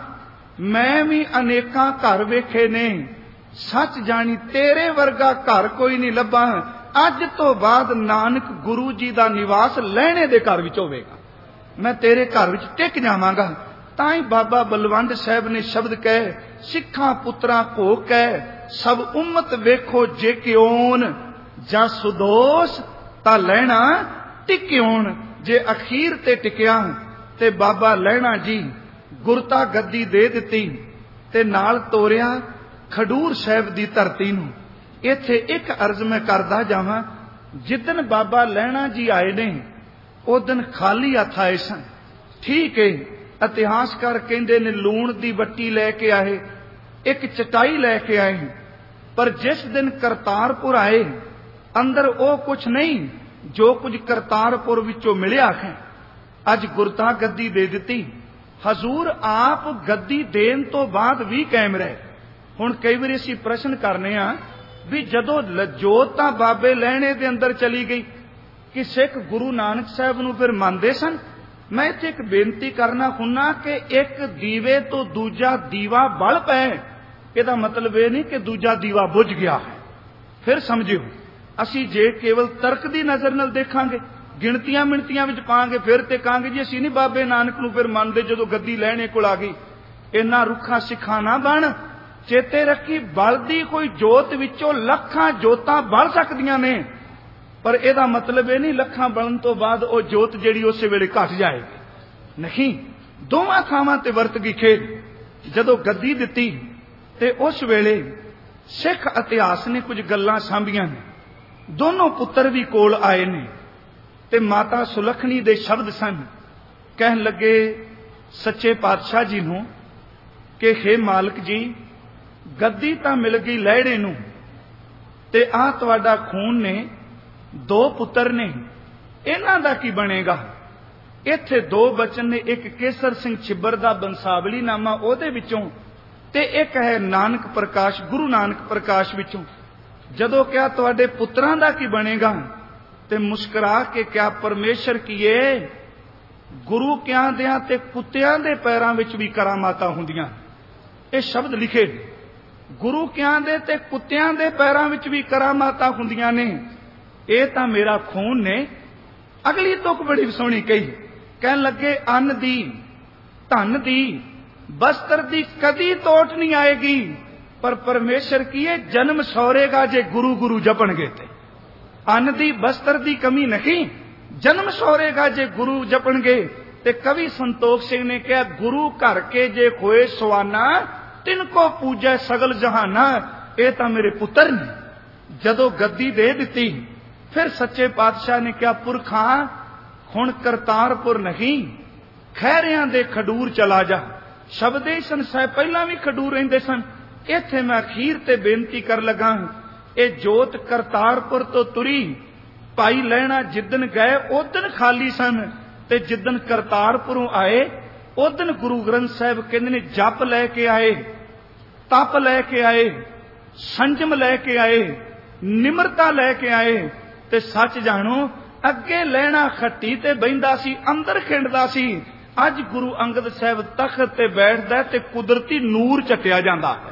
मैं भी अनेकां घर वेखे ने, सच जानी तेरे वर्गा घर कोई नहीं लभा। अज तो बाद नानक गुरु जी का निवास लैणे दे घर विच होवेगा, मैं तेरे घर विच टिक जावांगा। ताई बाबा बलवंड साहब ने शब्द कहे, सिखा पुत्रा को कह सब उम्मत वेखो जे क्यों, जा सुदोष ता लैणा टिक्योन। जे अखीर ते टिकिया ते बाबा लैणा जी गुरता गद्दी दे दिती ते नाल तोरिया खडूर साहब दी धरती नूं। इत्थे एक अर्ज मैं करदा जावां, जिदन बाबा लैणा जी आए ने उस दिन खाली हथ आए सन। ठीक है, इतिहासकार कहंदे ने लूण दी बट्टी लैके आए, एक चटाई लैके आए, पर जिस दिन करतारपुर आए अंदर वो कुछ नहीं जो कुछ करतारपुर विचों मिलिया है। अज गुरता गद्दी दे दिती, हजूर आप गद्दी देन तो बाद भी कायम रहे। हुण कई बार असीं प्रश्न करने आ भी जदों जोत तां बाबे लैणे दे अंदर चली गई कि सिख गुरु नानक साहब नूं फिर मनदे सन। मैं इत्थे एक बेनती करना हुन्ना कि एक दीवे तो दूजा दीवा बल पै, इहदा मतलब यह नहीं कि दूजा दीवा बुझ गया है। फिर समझियो असी जे केवल तर्क की नजर नाल देखांगे, गिणतियां मिणतियां विच पांगे, फिर ते कहांगे जी असीं नहीं बाबे नानक नूं फिर मनदे जदों गद्दी लैणे कोल आ गई। इन्ना रुखा सिखा ना बन। चेते रखी बलदी कोई जोत विचों लखां जोतां बल सकदियां ने, पर ਇਹਦਾ मतलब ਇਹ नहीं ਲੱਖਾਂ ਬਣਨ ਤੋਂ ਬਾਅਦ ਉਹ ਜੋਤ ਜਿਹੜੀ ਉਸੇ ਵੇਲੇ ਘਟ ਜਾਏਗੀ। नहीं, ਦੋਵਾਂ ਥਾਵਾਂ ਤੇ ਵਰਤ ਗਈ ਖੇਡ। ਜਦੋਂ ਗੱਦੀ ਦਿੱਤੀ ਤੇ ਉਸ ਵੇਲੇ ਸਿੱਖ ਇਤਿਹਾਸ ਨੇ ਕੁਝ ਗੱਲਾਂ ਸਾਂਭੀਆਂ ਨੇ। ਦੋਨੋਂ ਪੁੱਤਰ ਵੀ ਕੋਲ ਆਏ ਨੇ ਤੇ ਮਾਤਾ ਸੁਲੱਖਣੀ ਦੇ ਸ਼ਬਦ ਸਨ। ਕਹਿਣ ਲੱਗੇ ਸੱਚੇ ਪਾਤਸ਼ਾਹ ਜੀ ਨੂੰ ਕਿ हे ਮਾਲਕ ਜੀ, ਗੱਦੀ ਤਾਂ ਮਿਲ ਗਈ ਲਹਿੜੇ ਨੂੰ ਤੇ ਆਹ ਤੁਹਾਡਾ ਖੂਨ ਨੇ, ਦੋ ਪੁੱਤਰ ਨੇ, ਇਹਨਾਂ ਦਾ ਕੀ ਬਣੇਗਾ? ਇੱਥੇ ਦੋ ਬਚਨ ਨੇ, ਇੱਕ ਕੇਸਰ ਸਿੰਘ ਛਿੱਬਰ ਦਾ ਬੰਸਾਵਲੀ ਨਾਮਾ ਉਹਦੇ ਵਿੱਚੋਂ ਤੇ ਇੱਕ ਹੈ ਨਾਨਕ ਪ੍ਰਕਾਸ਼, ਗੁਰੂ ਨਾਨਕ ਪ੍ਰਕਾਸ਼ ਵਿੱਚੋਂ। ਜਦੋਂ ਕਿਹਾ ਤੁਹਾਡੇ ਪੁੱਤਰਾਂ ਦਾ ਕੀ ਬਣੇਗਾ ਤੇ ਮੁਸਕਰਾ ਕੇ ਕਿਹਾ ਪਰਮੇਸ਼ਰ ਕੀਏ, ਗੁਰੂ ਕਿਆਂ ਦਿਆਂ ਤੇ ਕੁੱਤਿਆਂ ਦੇ ਪੈਰਾਂ ਵਿੱਚ ਵੀ ਕਰਾਮਾਤਾਂ ਹੁੰਦੀਆਂ। ਇਹ ਸ਼ਬਦ ਲਿਖੇ, ਗੁਰੂ ਕਿਆਂ ਦੇ ਤੇ ਕੁੱਤਿਆਂ ਦੇ ਪੈਰਾਂ ਵਿੱਚ ਵੀ ਕਰਾਮਾਤਾਂ ਹੁੰਦੀਆਂ ਨੇ। ਇਹ ਤਾਂ ਮੇਰਾ ਖੂਨ ਨੇ। ਅਗਲੀ ਤੁਕ ਬੜੀ ਸੋਹਣੀ ਕਹੀ। ਕਹਿਣ ਲੱਗੇ ਅੰਨ ਦੀ, ਧਨ ਦੀ, ਬਸਤਰ ਦੀ ਕਦੀ ਤੋਟ ਨਹੀਂ ਆਏਗੀ, ਪਰ ਪਰਮੇਸ਼ਰ ਕੀਏ ਜਨਮ ਸੌਰੇਗਾ ਜੇ ਗੁਰੂ ਗੁਰੂ ਜਪਣਗੇ ਤੇ। ਅੰਨ ਦੀ ਬਸਤਰ ਦੀ ਕਮੀ ਨਹੀਂ, ਜਨਮ ਸੌਰੇਗਾ ਜੇ ਗੁਰੂ ਜਪਣਗੇ। ਤੇ ਕਵੀ ਸੰਤੋਖ ਸਿੰਘ ਨੇ ਕਿਹਾ ਗੁਰੂ ਘਰ ਕੇ ਜੇ ਹੋਏ ਸਵਾਨਾ, ਤਿਨਕੋ ਪੂਜੈ ਸਗਲ ਜਹਾਨਾ। ਇਹ ਤਾਂ ਮੇਰੇ ਪੁੱਤਰ ਨੇ। ਜਦੋਂ ਗੱਦੀ ਦੇ ਦਿੱਤੀ ਫਿਰ ਸੱਚੇ ਪਾਤਸ਼ਾਹ ਨੇ ਕਿਹਾ ਪੁਰਖਾਂ, ਹੁਣ ਕਰਤਾਰਪੁਰ ਨਹੀਂ, ਖਹਿਰਿਆਂ ਦੇ ਖਡੂਰ ਚਲਾ ਜਾ। ਸ਼ਬਦੇ ਸਨ ਸਾਹਿਬ ਪਹਿਲਾਂ ਵੀ ਖਡੂਰ ਰਹਿੰਦੇ ਸਨ। ਇੱਥੇ ਮੈਂ ਅਖੀਰ ਤੇ ਬੇਨਤੀ ਕਰ ਲਗਾ, ਇਹ ਜੋਤ ਕਰਤਾਰਪੁਰ ਤੋਂ ਤੁਰੀ। ਭਾਈ ਲਹਿਣਾ ਜਿੱਦਣ ਗਏ ਉਦਣ ਖਾਲੀ ਸਨ ਤੇ ਜਿੱਦਣ ਕਰਤਾਰਪੁਰੋਂ ਆਏ ਉਦਣ ਗੁਰੂ ਗ੍ਰੰਥ ਸਾਹਿਬ ਕਹਿੰਦੇ ਨੇ ਜਪ ਲੈ ਕੇ ਆਏ, ਤਪ ਲੈ ਕੇ ਆਏ, ਸੰਜਮ ਲੈ ਕੇ ਆਏ, ਨਿਮਰਤਾ ਲੈ ਕੇ ਆਏ। ਤੇ ਸੱਚ ਜਾਣੋ, ਅੱਗੇ ਲਹਿਣਾ ਖੱਟੀ ਤੇ ਬਹਿੰਦਾ ਸੀ, ਅੰਦਰ ਖਿੰਡਦਾ ਸੀ। ਅੱਜ ਗੁਰੂ ਅੰਗਦ ਸਾਹਿਬ ਤਖਤ ਤੇ ਬੈਠਦਾ ਤੇ ਕੁਦਰਤੀ ਨੂਰ ਚਟਿਆ ਜਾਂਦਾ ਹੈ।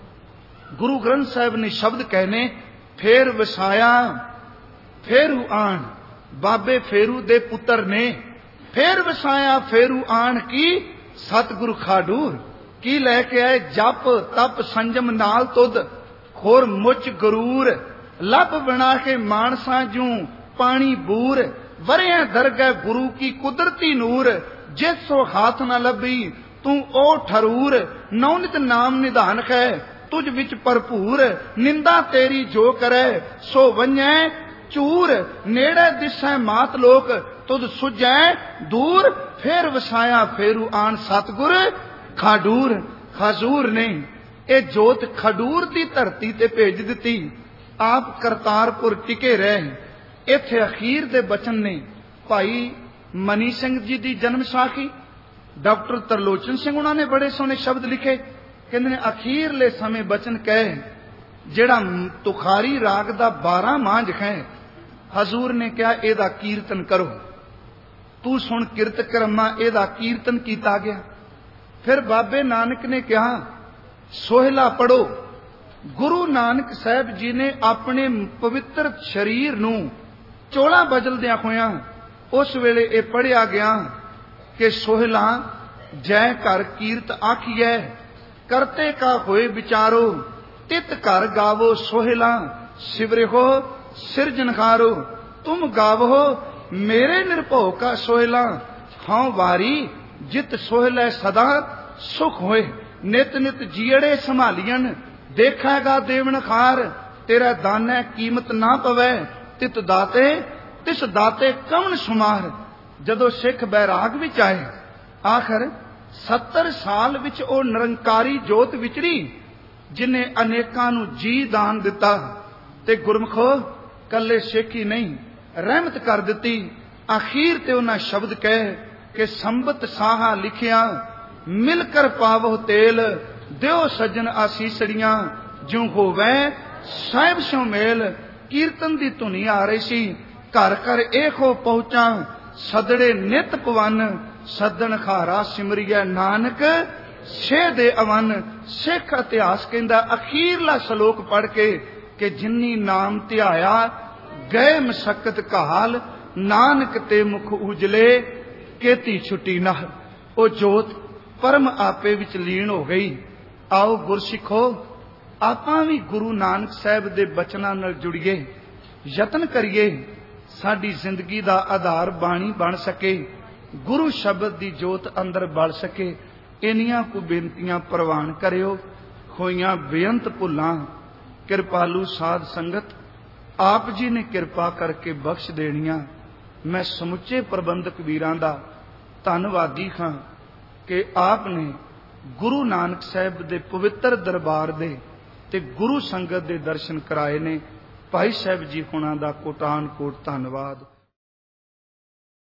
ਗੁਰੂ ਗ੍ਰੰਥ ਸਾਹਿਬ ਨੇ ਸ਼ਬਦ ਕਹਿਨੇ, ਫੇਰ ਵਸਾਇਆ ਫੇਰੂ ਆਣ। ਬਾਬੇ ਫੇਰੂ ਦੇ ਪੁੱਤਰ ਨੇ। ਫੇਰ ਵਸਾਇਆ ਫੇਰੂ ਆਣ ਕੀ, ਸਤਿਗੁਰੂ ਖਾਡੂਰ। ਕੀ ਲੈ ਕੇ ਆਏ? ਜਪ ਤਪ ਸੰਜਮ ਨਾਲ ਤੁਧ, ਖੋਰ ਮੁੱਚ ਗਰੂਰ। ਲੱਭ ਬਣਾ ਕੇ ਮਾਨਸਾ ਜੂ ਪਾਣੀ ਬੂਰ। ਵਰਿਆ ਦਰਗਹਿ ਗੁਰੂ ਕੀ ਕੁਦਰਤੀ ਨੂਰ। ਜਿਸ ਸੋ ਹਾਥ ਨਾ ਲੱਭੀ ਤੂੰ ਉਹ ਠਰੂਰ। ਨੌਨਿਤ ਨਾਮ ਨਿਧਾਨ ਹੈ ਤੁਝ ਵਿੱਚ ਭਰਪੂਰ। ਨਿੰਦਾ ਤੇਰੀ ਜੋ ਕਰੈ ਸੋ ਵੰਜੈ ਚੂਰ। ਨੇੜੇ ਦਿਸੈ ਮਾਤ ਲੋਕ ਤੁਧ ਸੁਝੈ ਦੂਰ। ਫੇਰ ਵਸਾਇਆ ਫੇਰੂ ਆਣ ਸਤਿਗੁਰ ਖਾਡੂਰ। ਖਾਜ਼ੂਰ ਨੇ ਇਹ ਜੋਤ ਖਡੂਰ ਦੀ ਧਰਤੀ ਤੇ ਭੇਜ ਦਿੱਤੀ। ਆਪ ਕਰਤਾਰਪੁਰ ਟਿਕੇ ਰਹੇ। ਇੱਥੇ ਅਖੀਰ ਦੇ ਬਚਨ ਨੇ ਭਾਈ ਮਨੀ ਸਿੰਘ ਜੀ ਦੀ ਜਨਮ ਸਾਖੀ, ਡਾਕਟਰ ਤਰਲੋਚਨ ਸਿੰਘ ਉਹਨਾਂ ਨੇ ਬੜੇ ਸੋਹਣੇ ਸ਼ਬਦ ਲਿਖੇ। ਕਹਿੰਦੇ ਨੇ ਅਖੀਰਲੇ ਸਮੇਂ ਬਚਨ ਕਹੇ, ਜਿਹੜਾ ਤੁਖਾਰੀ ਰਾਗ ਦਾ ਬਾਰਾਂ ਮਾਂਝ ਹੈ, ਹਜ਼ੂਰ ਨੇ ਕਿਹਾ ਇਹਦਾ ਕੀਰਤਨ ਕਰੋ। ਤੂੰ ਸੁਣ ਕਿਰਤ ਕਰਮਾ, ਇਹਦਾ ਕੀਰਤਨ ਕੀਤਾ ਗਿਆ। ਫਿਰ ਬਾਬੇ ਨਾਨਕ ਨੇ ਕਿਹਾ ਸੋਹਿਲਾ ਪੜੋ। ਗੁਰੂ ਨਾਨਕ ਸਾਹਿਬ ਜੀ ਨੇ ਆਪਣੇ ਪਵਿੱਤਰ ਸਰੀਰ ਨੂੰ ਚੋਲਾ ਬਦਲਦਿਆਂ ਹੋਇਆਂ ਉਸ ਵੇਲੇ ਇਹ ਪੜਿਆ ਗਿਆ ਕਿ ਸੋਹਿਲਾ ਜੈ ਘਰ ਕੀਰਤ ਆਖੀਐ, ਕਰਤੇ ਕਾ ਹੋਏ ਵਿਚਾਰੋ। ਤਿਤ ਘਰ ਗਾਵੋ ਸੋਹਿਲਾ, ਸਿਵਰਿਓ ਸਿਰਜਨਹਾਰੋ। ਤੁਮ ਗਾਵੋ ਮੇਰੇ ਨਿਰਭਉ ਕਾ ਸੋਹਿਲਾ। ਹਾਂ ਵਾਰੀ ਜਿਤ ਸੋਹਿਲੇ ਸਦਾ ਸੁਖ ਹੋਏ। ਨਿਤ ਨਿਤ ਜੀੜੇ ਸੰਭਾਲੀਆਂ, ਦੇਖੇਗਾ ਦੇਵਨ ਖਾਰ। ਤੇਰਾ ਦਾਨੈ ਕੀਮਤ ਨਾ ਪਵੈ, ਤਿਤ ਦਾਤੇ ਤਿਸ ਦਾਤੇ ਕਵਣ ਸੁਮਾਰ। ਜਦੋਂ ਸਿੱਖ ਬੈਰਾਗ ਵਿੱਚ ਆਏ, ਆਖਰ ਸੱਤਰ ਸਾਲ ਵਿੱਚ ਉਹ ਨਿਰੰਕਾਰੀ ਜੋਤ ਵਿਚਰੀ ਜਿਨੇ ਅਨੇਕਾਂ ਨੂੰ ਜੀ ਦਾਨ ਦਿੱਤਾ। ਤੇ ਗੁਰਮਖੋ ਕੱਲੇ ਸਿੱਖ ਹੀ ਨਹੀਂ, ਰਹਿਮਤ ਕਰ ਦਿੱਤੀ। ਅਖੀਰ ਤੇ ਉਹਨਾਂ ਸ਼ਬਦ ਕਹੇ ਕਿ ਸੰਬਤ ਸਾਹਾ ਲਿਖਿਆ, ਮਿਲ ਕਰ ਪਾਵੋ ਤੇਲ। ਦਿਓ ਸੱਜਣ ਆਸੀਸੜੀਆਂ, ਜਿਉ ਹੋਵੇ ਸਾਹਿਬ ਸਿਉ ਮੇਲ। ਕੀਰਤਨ ਦੀ ਧੁਨੀ ਆ ਰਹੀ ਸੀ। ਘਰ ਘਰ ਇਹੋ ਪਹੁੰਚਾਂ, ਸਦੜੇ ਨਿਤ ਪਵਨ। ਸੱਦਣ ਖਾਰਾ ਸਿਮਰਿਐ ਨਾਨਕ, ਛੇ ਦੇ ਅਵਨ। ਸਿੱਖ ਇਤਿਹਾਸ ਕਹਿੰਦਾ ਅਖੀਰਲਾ ਸ਼ਲੋਕ ਪੜ੍ਹ ਕੇ ਕਿ ਜਿਨੀ ਨਾਮ ਧਿਆਇਆ, ਗਏ ਮਸਕਤ ਕਾਲ। ਨਾਨਕ ਤੇ ਮੁਖ ਉਜਲੇ, ਕੇਤੀ ਛੁੱਟੀ ਨਾ। ਉਹ ਜੋਤ ਪਰਮ ਆਪੇ ਵਿੱਚ ਲੀਨ ਹੋ ਗਈ। ਆਓ ਗੁਰਸਿੱਖੋ, ਆਪਾਂ ਵੀ ਗੁਰੂ ਨਾਨਕ ਸਾਹਿਬ ਦੇ ਬਚਨਾਂ ਨਾਲ ਜੁੜੀਏ, ਯਤਨ ਕਰੀਏ ਸਾਡੀ ਜ਼ਿੰਦਗੀ ਦਾ ਆਧਾਰ ਬਾਣੀ ਬਣ ਸਕੇ, ਗੁਰੂ ਸ਼ਬਦ ਦੀ ਜੋਤ ਅੰਦਰ ਬਲ ਸਕੇ। ਇੰਨੀਆਂ ਕੁ ਬੇਨਤੀਆਂ ਪ੍ਰਵਾਨ ਕਰਿਓ। ਹੋਈਆਂ ਬੇਅੰਤ ਭੁੱਲਾਂ ਕਿਰਪਾਲੂ ਸਾਧ ਸੰਗਤ ਆਪ ਜੀ ਨੇ ਕਿਰਪਾ ਕਰਕੇ ਬਖਸ਼ ਦੇਣੀਆਂ। ਮੈਂ ਸਮੁੱਚੇ ਪ੍ਰਬੰਧਕ ਵੀਰਾਂ ਦਾ ਧੰਨਵਾਦੀ ਹਾਂ ਕਿ ਆਪ ਨੇ ਗੁਰੂ ਨਾਨਕ ਸਾਹਿਬ ਦੇ ਪਵਿੱਤਰ ਦਰਬਾਰ ਦੇ ਤੇ ਗੁਰੂ ਸੰਗਤ ਦੇ ਦਰਸ਼ਨ ਕਰਾਏ ਨੇ। ਭਾਈ ਸਾਹਿਬ ਜੀ ਹੁਣਾਂ ਦਾ ਕੋਟਾਨ ਕੋਟ ਧੰਨਵਾਦ।